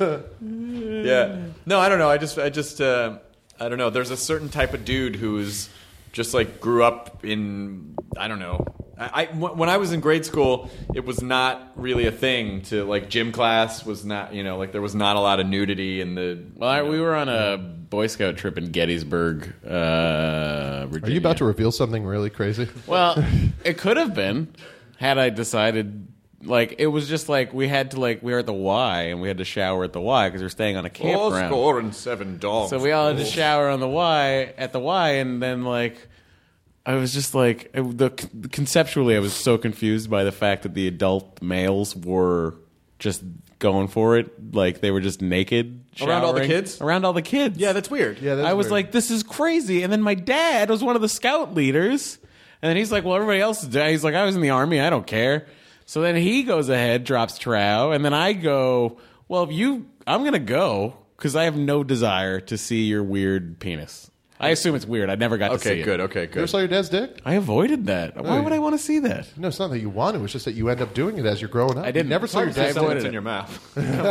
Yeah. No, I don't know. I just I don't know. There's a certain type of dude who's just like grew up in, I don't know. When I was in grade school, it was not really a thing to, like, gym class was not, like there was not a lot of nudity in the.
Well, we were on a Boy Scout trip in Gettysburg, Virginia.
Are you about to reveal something really crazy?
Well, it could have been had I decided. Like, it was just like we had to, like, we were at the Y and we had to shower at the Y because we were staying on a campground.
4 score and 7 dogs.
So we all had to shower on the Y at the Y, and then like I was just like conceptually I was so confused by the fact that the adult males were just going for it, like they were just naked
Around all the
showering.
kids?
Around all the kids.
Yeah, that's weird.
Yeah, that's
I was
weird.
like, this is crazy. And then my dad was one of the scout leaders, and then he's like, well, everybody else is dead. He's like, I was in the army, I don't care. So then he goes ahead, drops trow, and then I go, well, I'm going to go because I have no desire to see your weird penis. I assume it's weird. I never got to see
Okay,
it.
good. Okay,
You ever
good.
saw your dad's dick?
I avoided that. Why would I want to see that?
No, it's not that you want to. It's just that you end up doing it as you're growing up.
I didn't.
You never saw your
I
dad's
avoided
What's
it.
in your mouth? You guys,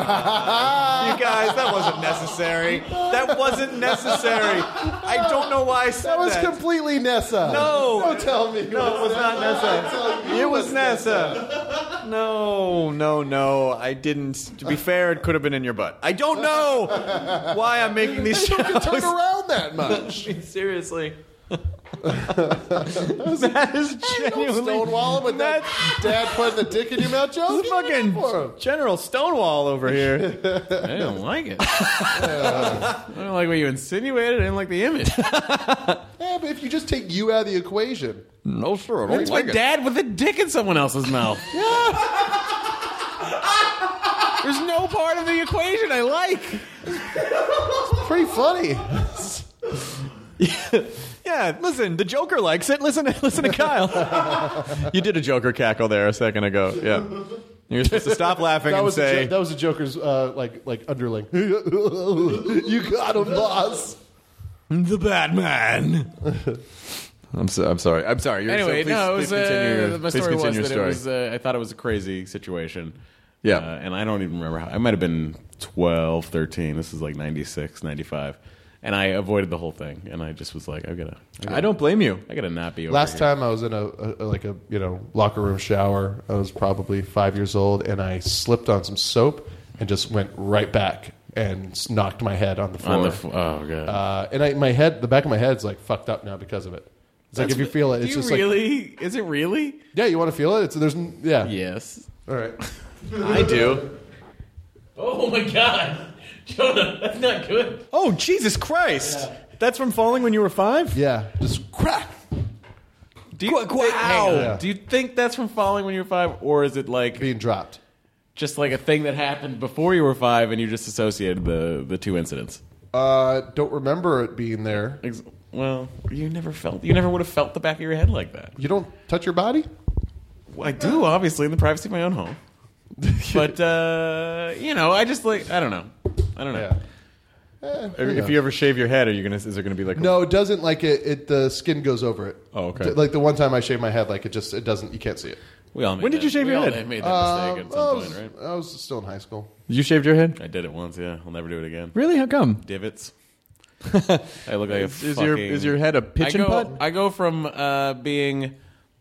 that wasn't necessary. That wasn't necessary. I don't know why I said
That was
that.
completely Nessa.
No.
Don't tell me.
No, it was not Nessa. It was Nessa. No. I didn't. To be fair, it could have been in your butt. I don't know why I'm making these
You can turn
shows.
around that much.
Seriously. That is genuinely
Stonewall him with that dad putting the dick in your mouth, Joe.
This is fucking General Stonewall over here.
I didn't like it. I don't like what you insinuated. I didn't like the image.
Yeah, but if you just take you out of the equation,
No, sir. I don't
It's my dad with a dick in someone else's mouth. There's no part of the equation I like.
it's pretty funny.
Yeah, listen, the Joker likes it. Listen to Kyle. You did a Joker cackle there a second ago. Yeah. You're supposed to stop laughing
That
and
was
say,
that was a Joker's like underling. You got him, boss.
the Batman. I'm sorry. You're,
Anyway,
please,
no, it
please
was,
continue,
my
please
story was
continue
that
your
it
story.
was, I thought it was a crazy situation.
Yeah.
And I don't even remember how. I might have been 12, 13. This is like 96, 95. And I avoided the whole thing. And I just was like,
I don't blame you.
I gotta not be over
Last
here.
time I was in a locker room shower, I was probably 5 years old, and I slipped on some soap and just went right back and knocked my head on the floor.
Oh god!
And the back of my head's like fucked up now because of it. It's like if you feel it, it's just
really?
like.
Is it really?
Yeah, you want to feel it? Yeah.
Yes.
All right.
I do.
Oh my god, Jonah, that's not good.
Oh, Jesus Christ. Yeah. That's from falling when you were 5?
Yeah. Just crack.
Do you think that's from falling when you were 5, or is it like
being dropped?
Just like a thing that happened before you were 5, and you just associated the two incidents.
Don't remember it being there.
Well, you never would have felt the back of your head like that.
You don't touch your body?
Well, I do, obviously, in the privacy of my own home. But I just I don't know.
Yeah.
If you ever shave your head, is there gonna be like
No, it doesn't. Like it the skin goes over it.
Oh, okay.
Like the one time I shaved my head, like it doesn't. You can't see it.
When did
you shave your head?
I made that mistake at some point, right?
I was still in high school.
You shaved your head?
I did it once. Yeah, I'll never do it again.
Really? How come?
Divots. I look like
is your head a pitch and putt?
I go from being,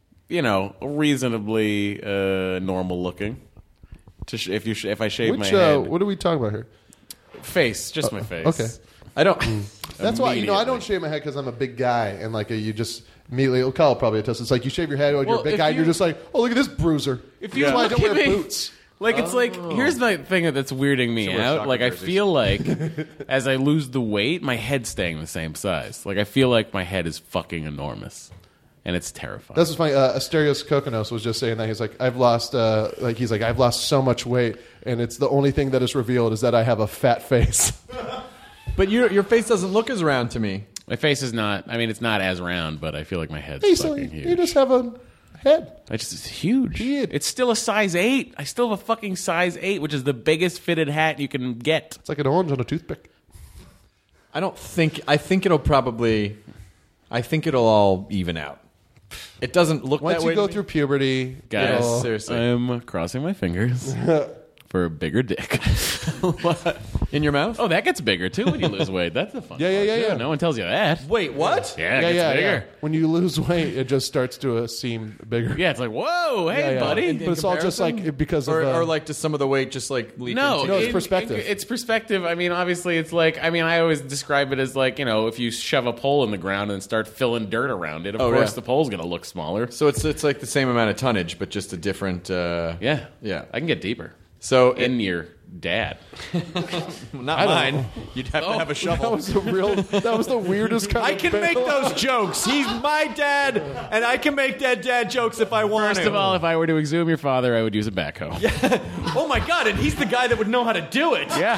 reasonably normal looking to if I shave my head.
What are we talking about here?
Face, just my face.
Okay.
I don't.
That's why I don't shave my head because I'm a big guy and like you just immediately. Kyle probably attest. It's like you shave your head when you're a big guy and you're just like, oh look at this bruiser.
If you
that's why I don't wear
me,
boots.
Like it's like here's the thing that's weirding me out. Like I feel like as I lose the weight, my head's staying the same size. Like I feel like my head is fucking enormous, and it's terrifying.
That's what's funny. Asterios Kokonos was just saying that he's like I've lost so much weight, and it's the only thing that is revealed is that I have a fat face.
But your face doesn't look as round to me.
My face is not. I mean, it's not as round, but I feel like my head's fucking huge.
You just have a head.
It's huge. It's still a size 8. I still have a fucking size 8, which is the biggest fitted hat you can get.
It's like an orange on a toothpick.
I think it'll all even out. It doesn't look
Once
that way.
Once you go through puberty,
guys,
seriously,
I'm crossing my fingers for a bigger dick.
In your mouth?
Oh, that gets bigger too when you lose weight. That's the fun part.
Yeah.
No one tells you that.
Wait, what?
Yeah, it gets bigger.
Yeah. When you lose weight, it just starts to seem bigger.
Yeah, it's like, whoa, hey, buddy.
But it's all just like because of...
Or like does some of the weight just like leak
No,
into
it's perspective.
It's perspective. I mean, obviously, it's like... I mean, I always describe it as like, if you shove a pole in the ground and start filling dirt around it, of course the pole's going to look smaller.
So it's like the same amount of tonnage, but just a different...
Yeah. I can get deeper.
So
in your dad.
Not mine. You'd have to have a shovel.
That was the weirdest kind
I
of
can make those jokes. He's my dad, and I can make dad jokes if I want to.
First of all, if I were to exhume your father, I would use a backhoe.
Yeah. Oh my God, and he's the guy that would know how to do it.
Yeah.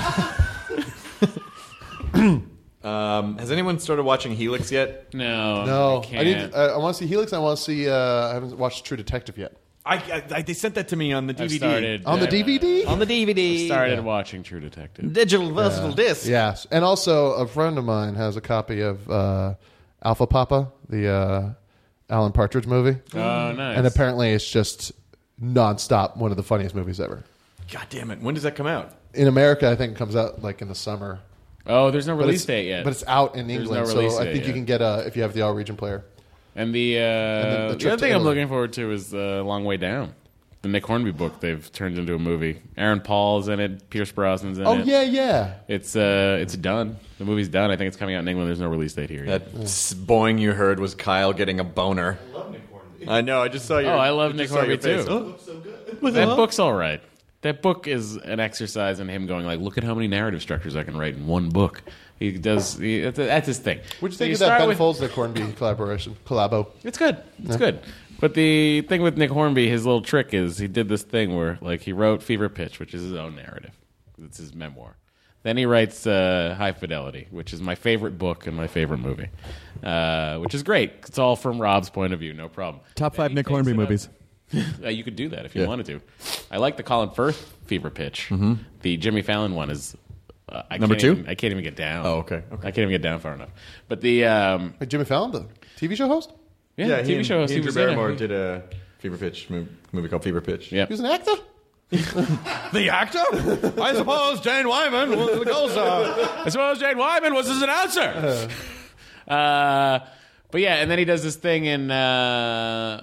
Has anyone started watching Helix yet?
No.
I want to see Helix. I want to see... I haven't watched True Detective yet.
They sent that to me on the DVD.
On the DVD?
On the DVD.
I started watching True Detective.
Digital versatile disc.
Yes. And also, a friend of mine has a copy of Alpha Papa, the Alan Partridge movie.
Oh, nice.
And apparently it's just nonstop one of the funniest movies ever.
God damn it. When does that come out?
In America, I think it comes out like in the summer.
Oh, there's no release date yet.
But it's out in England,
no
so I think you can get if you have the all-region player.
And the other thing I'm looking forward to is Long Way Down. The Nick Hornby book they've turned into a movie. Aaron Paul's in it. Pierce Brosnan's in it.
Oh, yeah.
It's done. The movie's done. I think it's coming out in England. There's no release date here yet.
That boing you heard was Kyle getting a boner. I love Nick Hornby. I know. I just saw your...
I love Nick Hornby, too.
Oh, so good.
That book's all right. That book is an exercise in him going like, look at how many narrative structures I can write in one book. He does. That's his thing.
What'd you think of that Ben Folds Nick Hornby collaboration? Collabo.
It's good. It's good. But the thing with Nick Hornby, his little trick is he did this thing where like he wrote Fever Pitch, which is his own narrative. It's his memoir. Then he writes High Fidelity, which is my favorite book and my favorite movie, which is great. It's all from Rob's point of view, no problem.
Top 5 Nick Hornby movies.
You could do that if you wanted to. I like the Colin Firth Fever Pitch. Mm-hmm. The Jimmy Fallon one is
number 2.
I can't even get down.
Oh, okay.
I can't even get down far enough. But the
Jimmy Fallon, the TV show host.
Yeah, TV show host.
He Drew Barrymore did a Fever Pitch movie called Fever Pitch.
Yeah,
he was an actor.
The actor? I suppose Jane Wyman was the co-star.
I suppose Jane Wyman was his announcer. But yeah, and then he does this thing in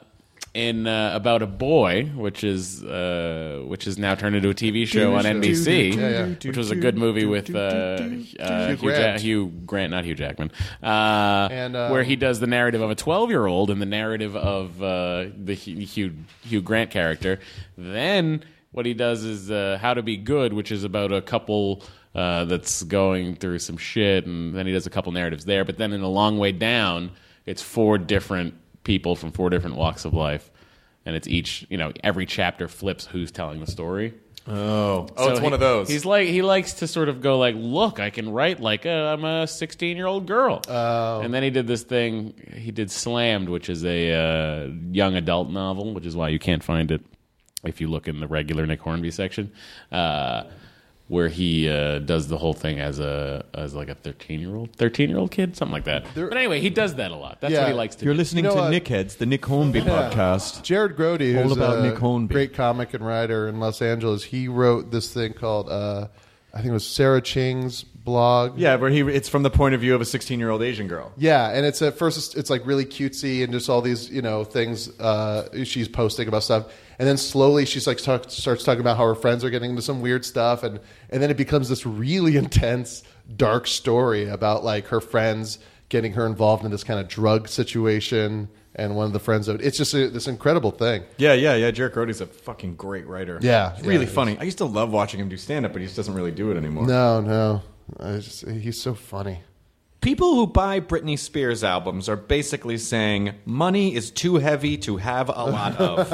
about a boy, which is now turned into a TV show on NBC, which was a good movie with Hugh Grant, not Hugh Jackman, where he does the narrative of a 12-year-old and the narrative of the Hugh Grant character. Then what he does is How to Be Good, which is about a couple that's going through some shit, and then he does a couple narratives there. But then in A Long Way Down, it's 4 different people from 4 different walks of life, and it's each, every chapter flips who's telling the story.
So it's one of those.
He likes to sort of go like, look, I can write like I'm a 16-year-old girl. And then he did this thing. He did Slammed, which is a young adult novel, which is why you can't find it if you look in the regular Nick Hornby section. Where he does the whole thing as like a 13-year-old kid, something like that. But anyway, he does that a lot. That's what he likes to do.
You're listening to Nickheads, the Nick Hornby podcast.
Jared Grody,
All
who's
about
a
Nick Hornby.
great comic and writer in Los Angeles, he wrote this thing called, I think it was Sarah Ching's blog.
Yeah, where it's from the point of view of a 16-year-old Asian girl.
Yeah, and it's at first it's like really cutesy and just all these things she's posting about stuff, and then slowly she's like starts talking about how her friends are getting into some weird stuff, and then it becomes this really intense, dark story about like her friends getting her involved in this kind of drug situation, and one of the friends it's just this incredible thing.
Yeah. Jared Grody's a fucking great writer.
Yeah,
he's really funny. I used to love watching him do stand-up, but he just doesn't really do it anymore.
No. He's so funny.
People who buy Britney Spears albums are basically saying money is too heavy to have a lot of.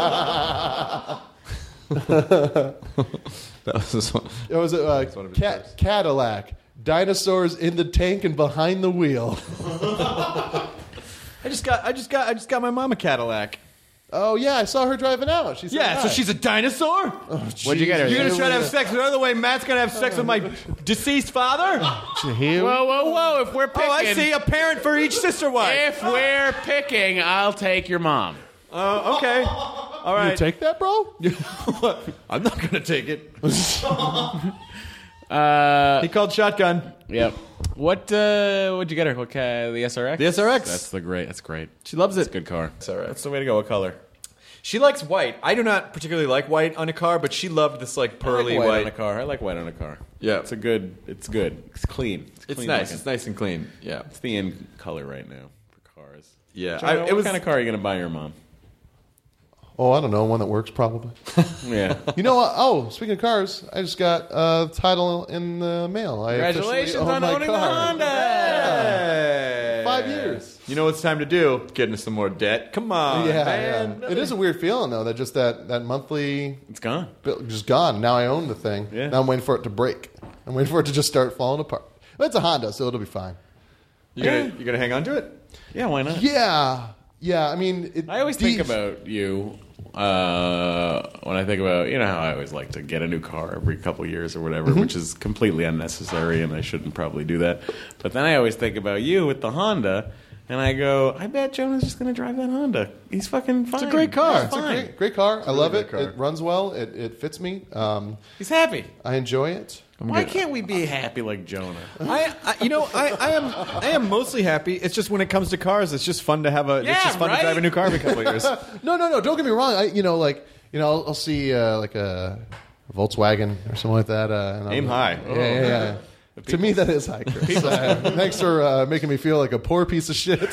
That was this one.
It was Cadillac. Dinosaurs in the tank and behind the wheel.
I just got my mom a Cadillac.
Oh yeah, I saw her driving out. She said
so she's a dinosaur?
What'd you get her?
You're going to try to have sex with her the way Matt's going to have sex with my deceased father?
Whoa. If we're picking...
Oh, I see. A parent for each sister wife.
If we're picking, I'll take your mom.
Okay. All right.
You take that, bro?
I'm not going to take it.
He
called shotgun.
Yep. What'd you get her? The SRX?
The SRX.
That's great.
She loves it.
It's a good car.
SRX. That's the way to go. What color? She likes white. I do not particularly like white on a car, but she loved this like pearly
white
white
on a car. I like white on a car.
Yeah.
It's good. It's clean.
It's
clean
nice.
looking.
It's nice and clean. Yeah.
It's the in color right now for cars.
Yeah.
John, what kind of car are you going to buy your mom?
Oh, I don't know. One that works, probably.
Yeah.
You know what? Oh, speaking of cars, I just got a title in the mail.
Congratulations on owning the Honda.
Hey.
5 years.
You know what's time to do? Get into some more debt. Come on, man.
Yeah. It is a weird feeling, though, that monthly...
It's gone.
Bill just gone. Now I own the thing.
Yeah.
Now I'm waiting for it to break. I'm waiting for it to just start falling apart. But it's a Honda, so it'll be fine.
You gonna hang on to it?
Yeah, why not?
Yeah, I mean...
I always think about you when I think about... You know how I always like to get a new car every couple years or whatever, which is completely unnecessary, and I shouldn't probably do that. But then I always think about you with the Honda, and I go, I bet Jonah's just going to drive that Honda. He's fucking fine.
It's a great car.
It's fine.
It's a great car. I love it.
Car.
It runs well. It fits me.
He's happy.
I enjoy it.
Why can't we be happy like Jonah?
I am mostly happy. It's just when it comes to cars, it's just fun to have it's just fun to drive a new car every couple of years.
No. Don't get me wrong. I'll see like a Volkswagen or something like that. And
Aim high.
Yeah. To me, that is high, Chris. Thanks for making me feel like a poor piece of shit.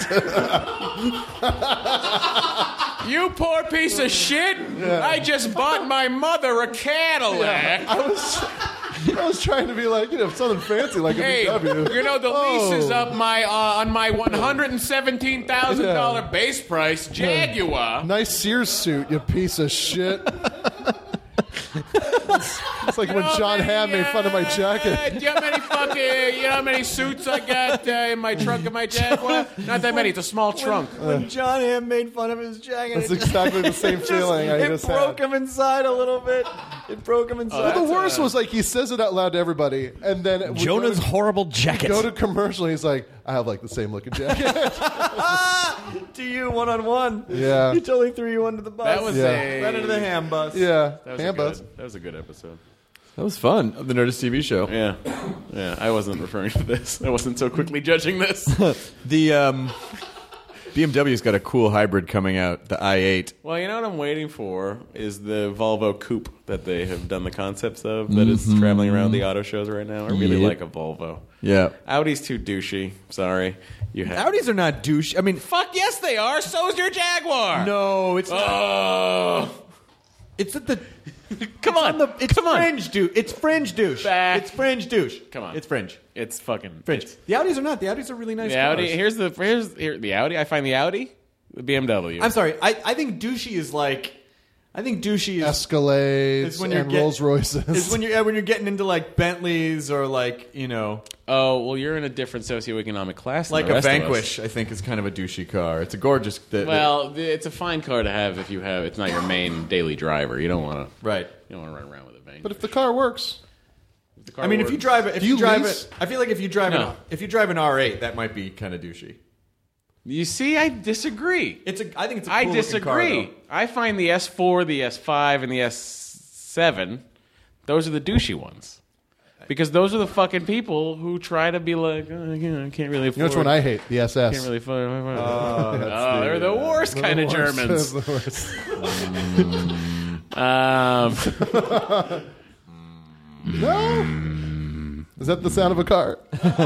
You poor piece of shit! Yeah. I just bought my mother a Cadillac.
Yeah, I was trying to be like, something fancy like a VW.
The lease is up on my $117,000 base price Jaguar.
Nice Sears suit, you piece of shit. It's like when John Hamm made fun of my jacket.
Do you know how many suits I got in my trunk of my Jaguar? Not that many. It's a small trunk.
When John Hamm made fun of his jacket,
that's exactly the same feeling I just had.
It broke him inside a little bit. It broke him inside.
The worst was like he says it out loud to everybody, and then
Jonah's horrible jacket.
Go to commercial, and he's like, I have like the same looking jacket.
To you, one-on-one.
Yeah.
He totally threw you under the bus.
That was
right into the ham bus.
Yeah,
ham bus. That was a good episode.
That was fun. The Nerdist TV show.
Yeah. I wasn't referring to this. I wasn't so quickly judging this.
BMW's got a cool hybrid coming out, the i8.
Well, you know what I'm waiting for is the Volvo Coupe that they have done the concepts of that is traveling around the auto shows right now. I really like a Volvo.
Yeah.
Audi's too douchey. Sorry.
Audis are not douche. I mean,
fuck yes they are. So's your Jaguar.
No, it's not. It's at the...
Come on.
It's fringe douche. It's fringe douche. It's fringe douche.
Come on.
It's fringe.
It's fucking
fringe. The Audis are not. The Audis are really nice cars.
Audi. Here's the Audi. I find the Audi, the BMW.
I'm sorry. I think douchey is like... I think douchey is...
Escalades and Rolls Royces.
It's when you're getting into like Bentleys or like,
Oh, well, you're in a different socioeconomic class.
Like
than the
a
rest of us.
Vanquish, I think, is kind of a douchey car. It's a gorgeous...
It's a fine car to have if you have... It's not your main daily driver. You don't want to...
Right.
You don't want to run around with a Vanquish.
But if the car works...
if you drive it... I feel like if you drive
No.
if you drive an R8, that might be kind of douchey.
You see, I disagree.
I think it's a cool
I
looking
disagree.
car,
I find the S4, the S5, and the S7, those are the douchey ones. Because those are the fucking people who try to be like, I can't really afford...
You know which one I hate? The SS.
Can't really afford... they're the worst kind of Germans.
The worst. No? Is that the sound of a car?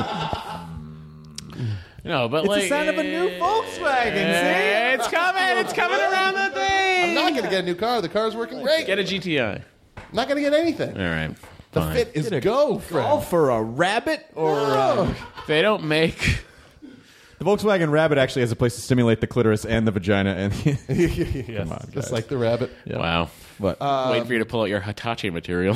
No, but
It's the sound of a new Volkswagen, see?
It's coming around the thing.
I'm not going to get a new car. The car's working great.
Get a GTI.
I'm not going to get anything.
All right.
The
fine.
fit is go, Fred.
All for a Rabbit or...
They don't make...
The Volkswagen Rabbit actually has a place to stimulate the clitoris and the vagina. And
Yes.
Come on,
Just
guys.
like the Rabbit.
Yeah.
Wow.
What?
Waiting for you to pull out your Hitachi material.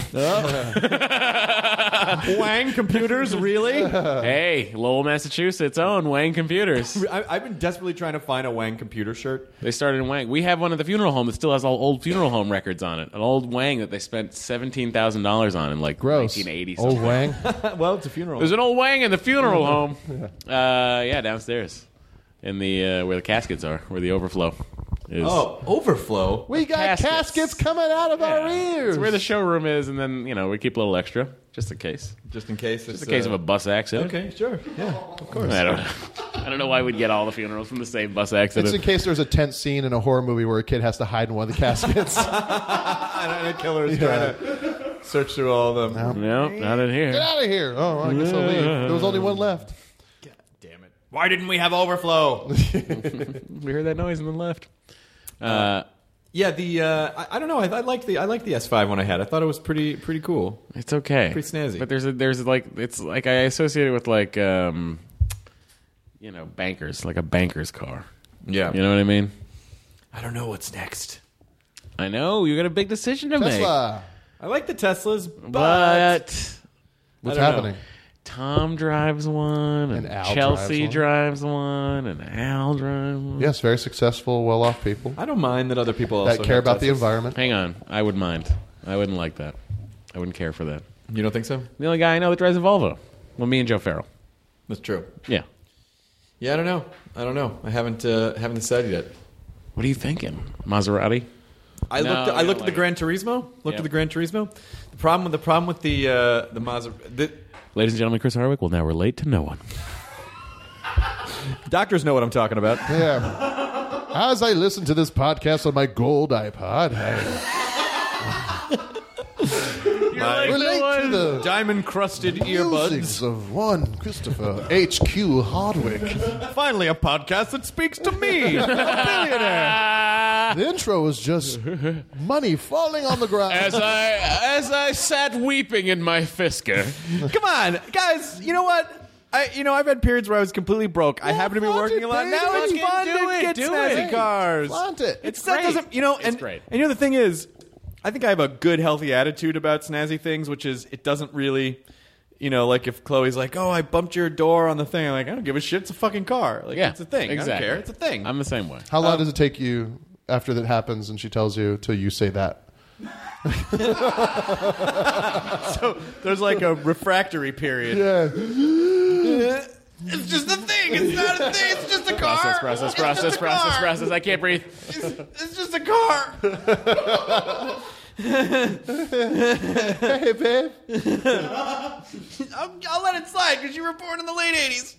Wang Computers, really?
Hey, Lowell, Massachusetts own Wang Computers.
I've been desperately trying to find a Wang computer shirt.
They started in Wang. We have one at the funeral home that still has all old funeral home records on it. An old Wang that they spent $17,000 on in like
Gross.
1980.
Old Wang.
Well, it's a funeral.
There's an old Wang in the funeral home. Yeah, downstairs in the where the caskets are, where the overflow is.
Oh, overflow.
We got caskets coming out of our ears.
It's where the showroom is, and then we keep a little extra just in case.
Just in case.
Just in case of a bus accident.
Okay, sure. Yeah, of course.
I don't know why we'd get all the funerals from the same bus accident.
It's in case there's a tense scene in a horror movie where a kid has to hide in one of the caskets.
And a killer is trying to search through all of them.
No, not in here.
Get out of here. Oh, I guess I'll leave. There was only one left.
God damn it. Why didn't we have overflow?
We heard that noise and then left.
Yeah, I don't know. I liked the S5 when I had. I thought it was pretty cool.
It's okay,
pretty snazzy.
But there's like it's like I associate it with like bankers, like a banker's car.
Yeah,
you know what I mean.
I don't know what's next.
I know you got a big decision to
Tesla.
I like the Teslas,
but
What's happening?
Tom drives one, and
Al
Chelsea drives one, and Al drives one.
Yes, very successful, well-off people
I don't mind that other people also
that care
have
about the
Teslas.
environment.
Hang on, I would mind. I wouldn't like that. I wouldn't care for that.
You don't think so?
The only guy I know that drives a Volvo. Well, me and Joe Farrell.
That's true.
Yeah.
Yeah, I don't know. I haven't decided yet.
What are you thinking? Maserati?
I looked at the Gran Turismo. At the Gran Turismo. The problem with the Maserati.
Ladies and gentlemen, Chris Hardwick will now relate to no one.
Doctors know what I'm talking about.
Yeah. As I listen to this podcast on my gold iPod, relate to the
diamond-crusted
musings of one Christopher H.Q. Hardwick.
Finally, a podcast that speaks to me, a billionaire.
The intro was just money falling on the ground.
As I sat weeping in my Fisker.
Come on, guys. You know what? I've had periods where I was completely broke. I happen to be working a lot.
baby.
Now it's fun
Do
to
it,
get
do
snazzy
it.
cars.
Flaunt it.
It's
great.
doesn't,
It's
and,
great.
And the thing is, I think I have a good, healthy attitude about snazzy things, which is it doesn't really, like if Chloe's like, "Oh, I bumped your door on the thing," I'm like, I don't give a shit. It's a fucking car. Like,
Yeah,
it's a thing.
exactly.
I don't care. It's a thing.
I'm the same way.
How long does it take you after that happens and she tells you till you say that?
So there's like a refractory period.
Yeah.
It's just a thing. It's not a thing. It's just a car.
Process. I can't breathe.
It's just a car.
Hey, babe.
I'll let it slide because you were born in the late 80s.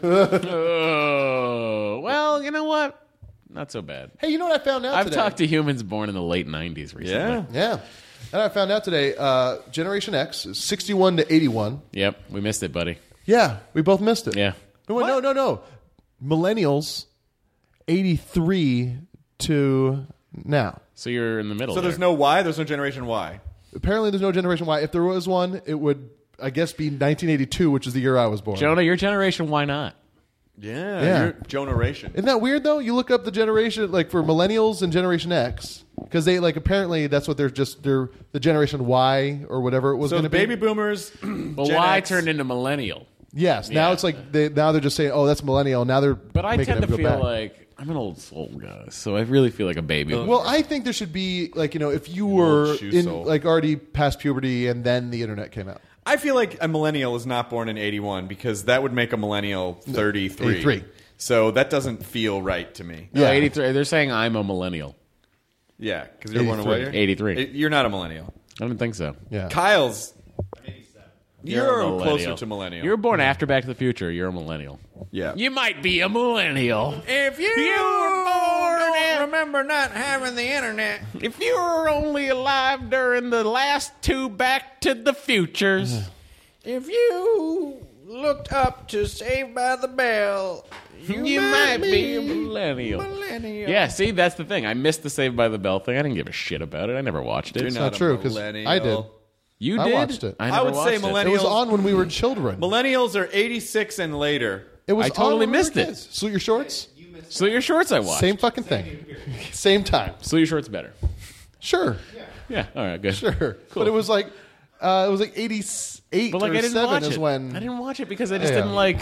Oh, well, you know what? Not so bad.
Hey, you know what I found out
I've
today?
talked to humans born in the late 90s recently.
Yeah. And I found out today, Generation X is 61 to 81.
Yep, we missed it, buddy.
Yeah, we both missed it.
Yeah.
No. Millennials, 83 to now.
So you're in the middle.
So there's
there.
no Y? There's no Generation Y?
Apparently there's no Generation Y. If there was one, it would, I guess, be 1982, which is the year I was born.
Jonah, your generation, why not?
Yeah.
You're Jonah-ration.
Isn't that weird, though? You look up the generation, like, for Millennials and Generation X, because they, like, apparently that's what they're the Generation Y or whatever it was
So
going to be.
baby boomers,
But
Gen
Y
X.
turned into millennial.
Yes. Now
Yeah.
it's like, now they're just saying, oh, that's Millennial. Now they're
But I
making
tend to
them go
feel
back.
like I'm an old soul guy, so I really feel like a baby.
Well, I think there should be, like, if you were
shoe
in,
sole.
like, already past puberty and then the internet came out.
I feel like a millennial is not born in 81 because that would make a millennial 33.
83.
So that doesn't feel right to me.
No, 83. They're saying I'm a millennial.
Yeah, because you're born in
83.
what year?
83.
You're not a millennial.
I don't think so.
Yeah.
Kyle's. You're
a millennial.
closer to millennial.
You were born after Back to the Future. You're a millennial.
Yeah.
You might be a millennial.
If you don't remember not having the internet.
If you were only alive during the last two Back to the Futures.
If you looked up to Saved by the Bell,
You might be a millennial. Yeah, see, that's the thing. I missed the Saved by the Bell thing. I didn't give a shit about it. I never watched it.
It's not true, because I did.
You
I
did?
watched it.
I
I
never
would say
watched it.
millennials.
It was on when we were children.
Millennials are 86 and later.
It was
I totally
on when we were
missed it.
kids. Salute Your Shorts?
Salute Your Shorts I watched.
Same fucking thing. Same time.
Salute Your Shorts better.
Sure.
Yeah, all right, good.
Sure.
Cool.
But it was like 88
But like
or
I didn't
7
watch
is
it.
when
I didn't watch it because I just
Yeah.
didn't like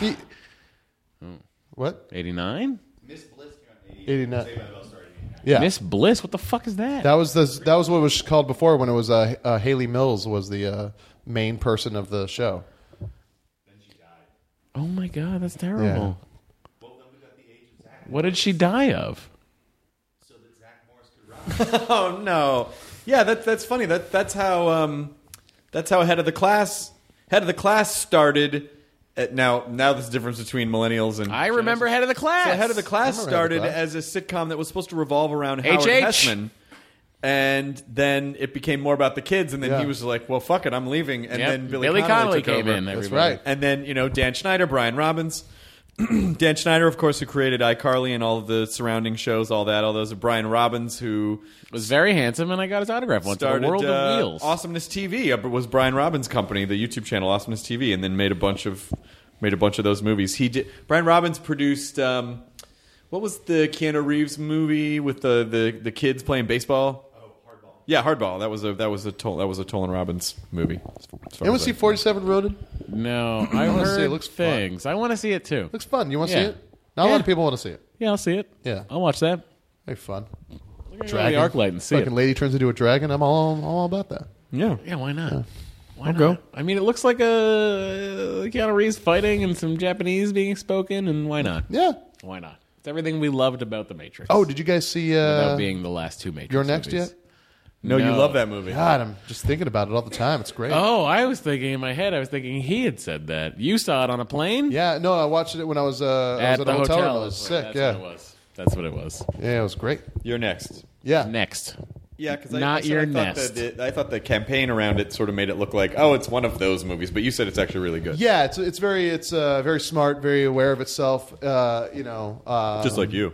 What?
89?
89. Yeah.
Miss Bliss? What the fuck is that?
That was what it was called before when it was Haley Mills was the main person of the show.
Oh my god, that's terrible. What did she die of?
Oh no! Yeah, that's funny. That's how Head of the Class started. Now there's a difference between millennials and.
I remember Head of the Class.
So Head of the Class
I remember Head of the
started
Class.
as a sitcom that was supposed to revolve around Howard
H.H.
Hessman, and then it became more about the kids. And then
Yeah.
he was like, "Well, fuck it, I'm leaving." And
Yep.
then Billy
Connolly
took
came
over.
in.
That's
everybody.
right.
And then, Dan Schneider, Brian Robbins. Dan Schneider, of course, who created iCarly and all of the surrounding shows, all those. Brian Robbins, who
Was very handsome, and I got his autograph once.
started
The World of Wheels.
Awesomeness TV. Was Brian Robbins' company, the YouTube channel Awesomeness TV, and then made a bunch of those movies. Brian Robbins produced what was the Keanu Reeves movie with the kids playing baseball? Yeah, Hardball. That was a Tolan Robbins movie.
You want to see 47 Ronin?
No, I
wanna
heard
see it. Looks fun.
things. I want to see it too.
Looks fun. You want to
Yeah.
see it? Not a lot of people want to see it.
Yeah, I'll see it.
Yeah.
I'll watch that.
Hey, fun.
Dragon. The ArcLight and see
Fucking
it.
lady turns into a dragon. I'm all about that.
Yeah.
Yeah, why not? Why
I'll
not?
go.
I mean, it looks like a Keanu Reeves fighting and some Japanese being spoken, and why not?
Yeah.
Why not? It's everything we loved about The Matrix.
Oh, did you guys see
without being the last two Matrix
You're Next
movies.
yet?
No, you love that movie.
God, I'm just thinking about it all the time. It's great.
Oh, I was thinking in my head, he had said that. You saw it on a plane?
Yeah, no, I watched it when I was
At
a
the
hotel room. I
hotel.
was sick.
That's
Yeah.
what it was. That's what it was.
Yeah, it was great.
You're next.
Yeah.
Next.
Yeah, because
Not your nest.
I thought the campaign around it sort of made it look like, oh, it's one of those movies. But you said it's actually really good.
Yeah, it's very smart, very aware of itself.
Just like you.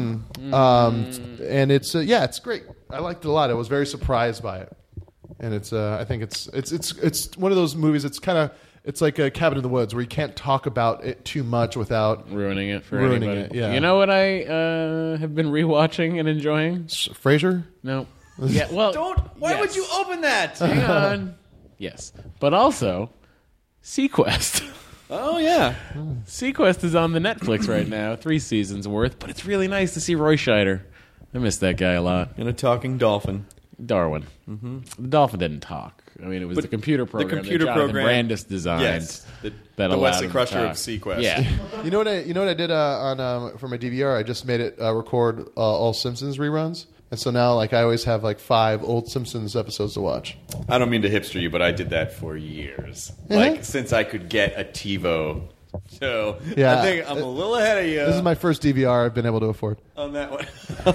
And it's great. I liked it a lot. I was very surprised by it, and I think it's one of those movies. It's like a Cabin in the Woods where you can't talk about it too much without
ruining it for
ruining
anybody.
it. Yeah.
You know what I have been rewatching and enjoying?
Frasier?
No. Yeah. Well,
Why would you open that?
hang on. Yes, but also Sequest.
Oh yeah.
Sequest is on the Netflix right now, 3 seasons worth. But it's really nice to see Roy Scheider. I miss that guy a lot.
And a talking dolphin.
Darwin. Mm-hmm. The dolphin didn't talk. I mean, it was the computer program that Jonathan Brandis designed.
Yes.
that
the
allowed
Wesley
him to
Crusher
talk.
of Sequest.
Yeah.
You know what I did on for my DVR? I just made it record all Simpsons reruns And so now, like, I always have like 5 old Simpsons episodes to watch.
I don't mean to hipster you, but I did that for years. Like, since I could get a TiVo. So
Yeah.
I think I'm a little ahead of you.
This is my first DVR I've been able to afford.
On that one.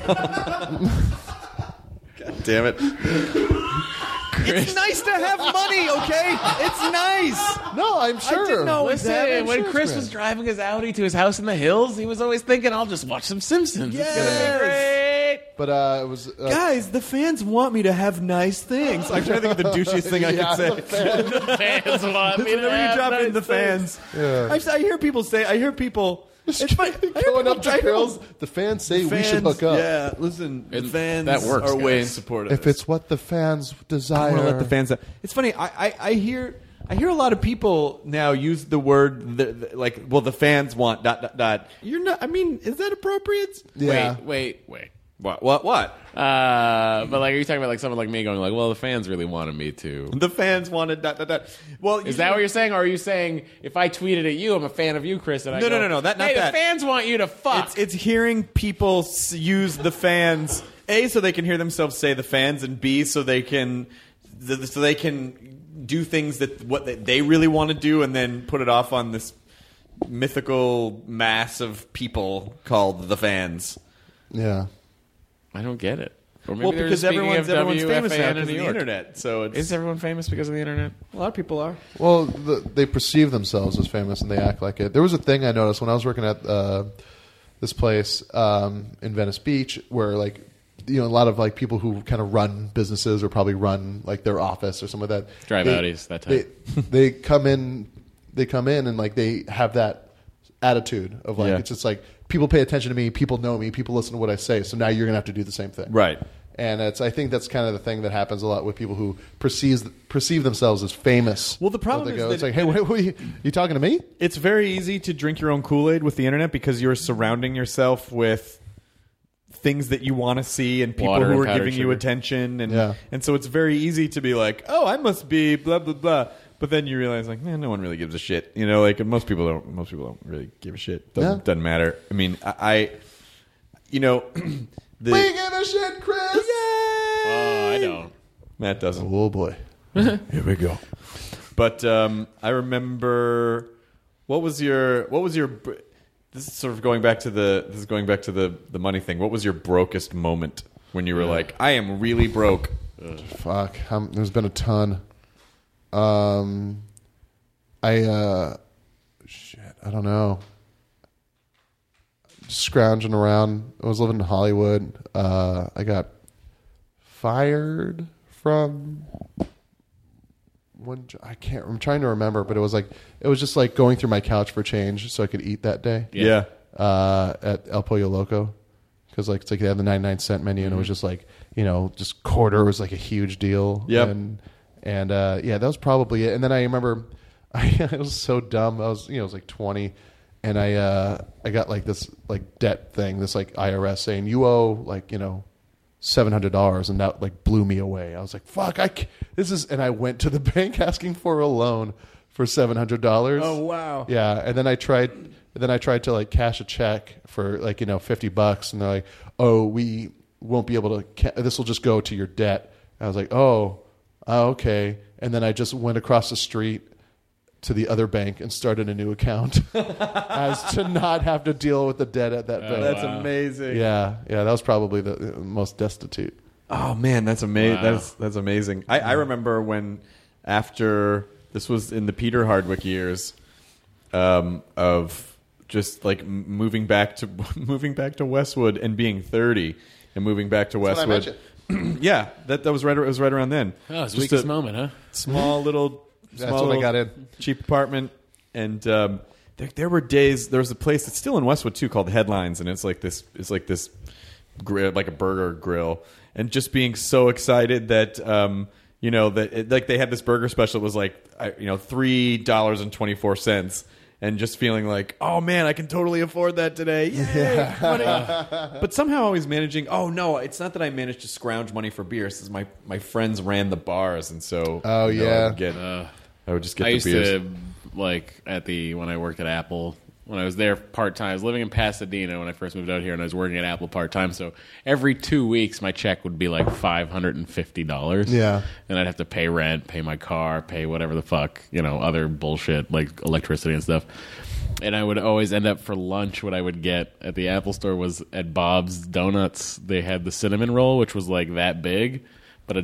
God damn it. It's nice to have money, okay? It's nice.
No, I'm sure.
I didn't know
Listen, when
sure
Chris
it's
was
great.
driving his Audi to his house in the hills, he was always thinking, I'll just watch some Simpsons. It's going to be great.
But it was...
Guys, the fans want me to have nice things. I'm trying to think of the douchiest thing I could say.
the fans.
The fans want me to
Whenever you
have
drop
nice
in the
things.
fans, I hear people say. I hear people. It's funny.
Going up to girls, the fans say we should hook up.
Yeah, listen, the fans
that works,
are way in
guys.
support of
If
this.
it's what the fans
I
desire.
want to let the fans. It's funny. I hear a lot of people now use the word like, well, the fans want ... You're not. I mean, is that appropriate?
Yeah.
Wait.
What?
But like, are you talking about like someone like me going like, well, the fans really wanted me to?
The fans wanted ... Well,
Is that what you're saying? Or are you saying if I tweeted at you, I'm a fan of you, Chris? And I
No,
go,
no. Not
hey,
that.
the fans want you to fuck.
It's hearing people use the fans, A, so they can hear themselves say the fans, and B, so they can do things that they really want to do, and then put it off on this mythical mass of people called the fans.
Yeah.
I don't get it. Or maybe
Well,
they're
because
just speaking
everyone's
of
famous now
WFAN in
because of
New
the
York.
internet. So it's,
Is everyone famous because of the internet?
a lot of people are.
Well, they perceive themselves as famous and they act like it. There was a thing I noticed when I was working at this place in Venice Beach where, like, a lot of like people who kind of run businesses or probably run like their office or something like that.
Drive Audis, that type.
They come in and like they have that attitude of like, it's just like people pay attention to me, people know me, people listen to what I say. So now you're going to have to do the same thing.
Right.
And I think that's kind of the thing that happens a lot with people who perceive themselves as famous.
Well, the problem
They
is
go,
that
it's like, hey, wait, you talking to me?
It's very easy to drink your own Kool-Aid with the internet because you're surrounding yourself with things that you want to see and people
Water
who
and
are
powdered
giving you
sugar.
attention.
Yeah.
And so it's very easy to be like, oh, I must be blah, blah, blah. But then you realize, like, man, no one really gives a shit. Like most people don't really give a shit. Doesn't matter. I mean,
We give a shit, Chris!
Oh, I don't.
Matt doesn't.
Oh, boy.
Here we go. But I remember what was your this is sort of going back to the money thing. What was your brokest moment when you were like, I am really broke?
Fuck. There's been a ton. I don't know. Just scrounging around. I was living in Hollywood. I got fired from I'm trying to remember, but it was just like going through my couch for change so I could eat that day.
Yeah.
At El Pollo Loco. Because it's like they had the 99-cent menu, and it was just like, just quarter was like a huge deal.
Yep.
And that was probably it. And then I remember I was so dumb. I was like 20, and I got like this like debt thing, this like IRS saying you owe like $700, and that like blew me away. I was like, fuck, and I went to the bank asking for a loan for $700.
Oh wow.
Yeah, and then I tried to like cash a check for like $50, and they're like, oh, we won't be able to. This will just go to your debt. And I was like, oh, okay. And then I just went across the street to the other bank and started a new account as to not have to deal with the debt at that bank.
That's amazing.
Yeah, that was probably the most destitute.
Oh man, that's amazing.
Wow.
That's amazing. I remember when after this was in the Peter Hardwick years of just like moving back to Westwood and being 30 and moving back to
That's
Westwood.
what I mentioned.
Yeah, that was right. It was right around then.
Oh, it's
Just
weakest
a
moment, huh?
Small little.
That's when I got in.
Cheap apartment, and there were days. There was a place that's still in Westwood too called Headlines, and it's like this grill, like a burger grill, and just being so excited that like they had this burger special that was like $3.24. And just feeling like, oh man, I can totally afford that today. Yay, money. But somehow always managing. Oh no, it's not that I managed to scrounge money for beers. It's my friends ran the bars, and so
yeah,
I would just get
I
the
used
beers.
to like when I worked at Apple when I was there part-time. I was living in Pasadena when I first moved out here, and I was working at Apple part-time. So every 2 weeks, my check would be like $550.
Yeah.
And I'd have to pay rent, pay my car, pay whatever the fuck, other bullshit like electricity and stuff. And I would always end up for lunch. What I would get at the Apple store was at Bob's Donuts. They had the cinnamon roll, which was like that big, but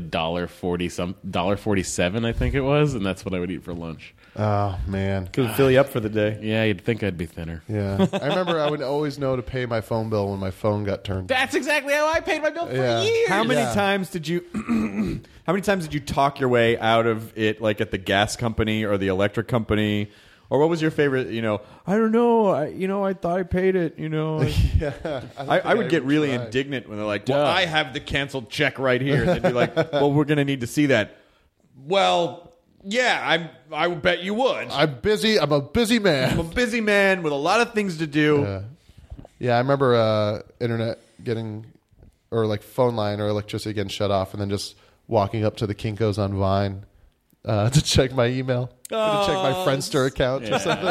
$1.47, I think it was, and that's what I would eat for lunch.
Oh, man.
Could fill you up for the day.
Yeah, you'd think I'd be thinner.
Yeah. I remember I would always know to pay my phone bill when my phone got turned.
That's exactly how I paid my bill for years.
How many times did you how many times did you talk your way out of it, like at the gas company or the electric company? Or what was your favorite, I don't know, I thought I paid it,
Yeah.
I would get really indignant when they're like, well, I have the canceled check right here. They'd be like, well, we're going to need to see that. Well, yeah, I would bet you would.
I'm busy. I'm a busy man.
I'm a busy man with a lot of things to do.
Yeah, I remember internet getting, or like phone line or electricity getting shut off, and then just walking up to the Kinko's on Vine to check my email, to check my Friendster account or something.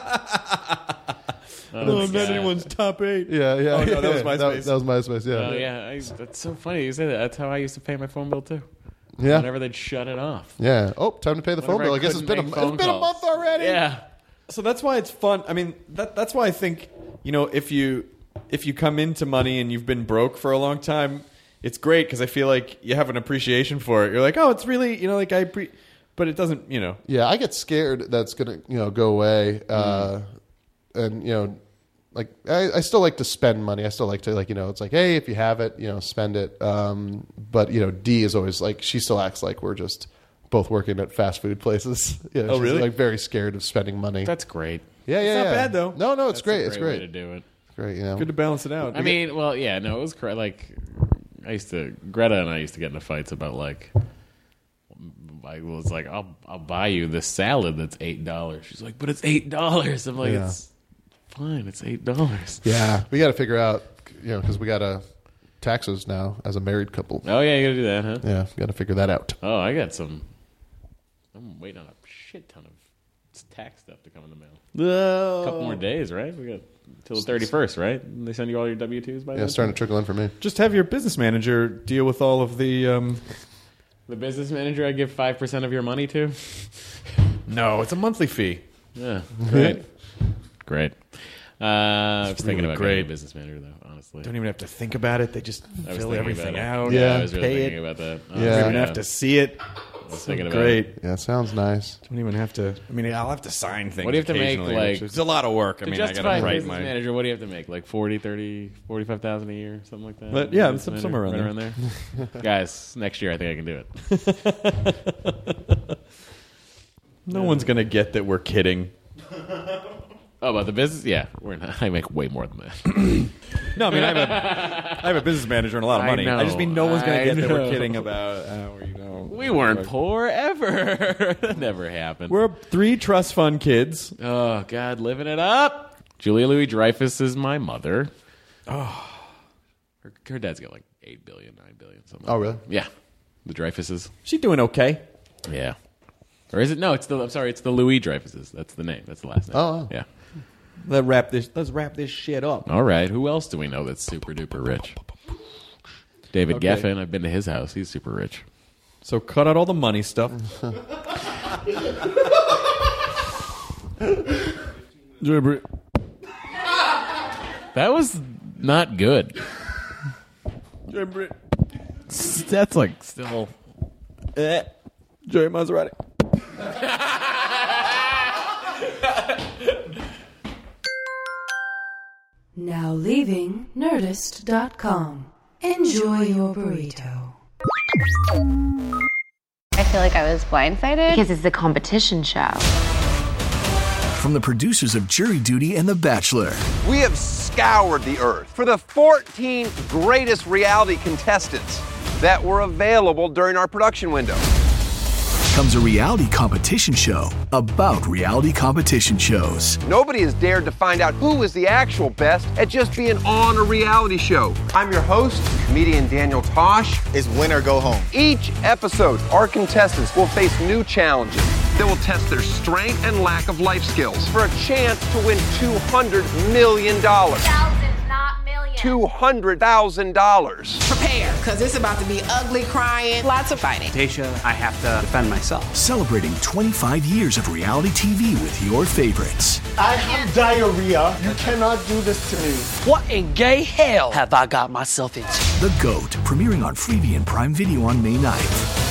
I'm not anyone's top 8.
Yeah.
Oh, no, that was MySpace.
That was MySpace, yeah.
Oh, yeah. That's so funny you say that. That's how I used to pay my phone bill, too.
Yeah.
Whenever they'd shut it off.
Yeah. Oh, time to pay the phone bill. I guess it's been a month already.
Yeah.
So that's why it's fun. I mean, that's why I think, if you come into money and you've been broke for a long time, it's great because I feel like you have an appreciation for it. You're like, oh, it's really, but it doesn't,
Yeah, I get scared that's going to, go away. And, like I still like to spend money. I still like to it's like, hey, if you have it, spend it. But Dee is always like, she still acts like we're just both working at fast food places.
Oh,
she's
really?
like very scared of spending money.
That's great.
Yeah.
It's not bad though.
No, it's great. It's
Way
great
to do it.
It's great.
Good to balance it out.
I mean, well, yeah, no, it was like Greta and I used to get into fights about like. I was like, I'll buy you this salad that's $8. She's like, but it's $8. I'm like, it's fine. It's $8.
Yeah, we got to figure out, because we got taxes now as a married couple.
Oh yeah, you got to do that, huh?
Yeah, got to figure that out.
Oh, I got some. I'm waiting on a shit ton of tax stuff to come in the mail. A couple more days, right? We got till the 31st, right? They send you all your W-2s by then?
Yeah, it's starting to trickle in for me.
Just have your business manager deal with all of the.
The business manager I give 5% of your money to?
No, it's a monthly fee.
Yeah, great. I was thinking about getting a business manager, though, honestly.
Don't even have to think about it. They just fill everything out.
Yeah, I was really thinking about that.
You don't even have to see it.
I was thinking about
great.
it.
Yeah, it sounds nice.
Don't even have to. I mean, I'll have to sign things.
What do you have to make? Like,
it's a lot of work. I mean, I got to write
business manager. What do you have to make? Like 40, 30, 45,000 a year, something like that.
But yeah, somewhere around
there. Guys, next year I think I can do it.
No one's gonna get that we're kidding.
Oh, about the business? Yeah, we're not. I make way more than that.
No, I mean I have a business manager and a lot of money. I just mean no one's gonna get that we're kidding about.
We weren't poor ever. That never happened.
We're 3 trust fund kids.
Oh God, living it up. Julia Louis-Dreyfus is my mother.
Oh,
her dad's got like 8 billion, 9 billion, something.
Oh, really?
Yeah, the Dreyfuses.
She doing okay?
Yeah. Or is it? No, it's the. I'm sorry, it's the Louis Dreyfuses. That's the name. That's the last name.
Oh,
yeah.
Let's wrap this shit up.
All right. Who else do we know that's super duper rich? David Geffen. I've been to his house. He's super rich.
So cut out all the money stuff.
That was not good. That's like still.
Jerry Maserati.
Now leaving Nerdist.com. Enjoy your burrito.
I feel like I was blindsided because it's a competition show.
From the producers of Jury Duty and The Bachelor.
We have scoured the earth for the 14 greatest reality contestants that were available during our production window.
Comes a reality competition show about reality competition shows.
Nobody has dared to find out who is the actual best at just being on a reality show. I'm your host, comedian Daniel Tosh.
It's win or go home.
Each episode, our contestants will face new challenges. that will test their strength and lack of life skills for a chance to win $200 million.
Thousands, not millions.
$200,000.
Prepare, because it's about to be ugly crying, lots of fighting.
Tasha, I have to defend myself.
Celebrating 25 years of reality TV with your favorites.
I have diarrhea. You cannot do this to me.
What in gay hell have I got myself into?
The GOAT, premiering on Freevee and Prime Video on May 9th.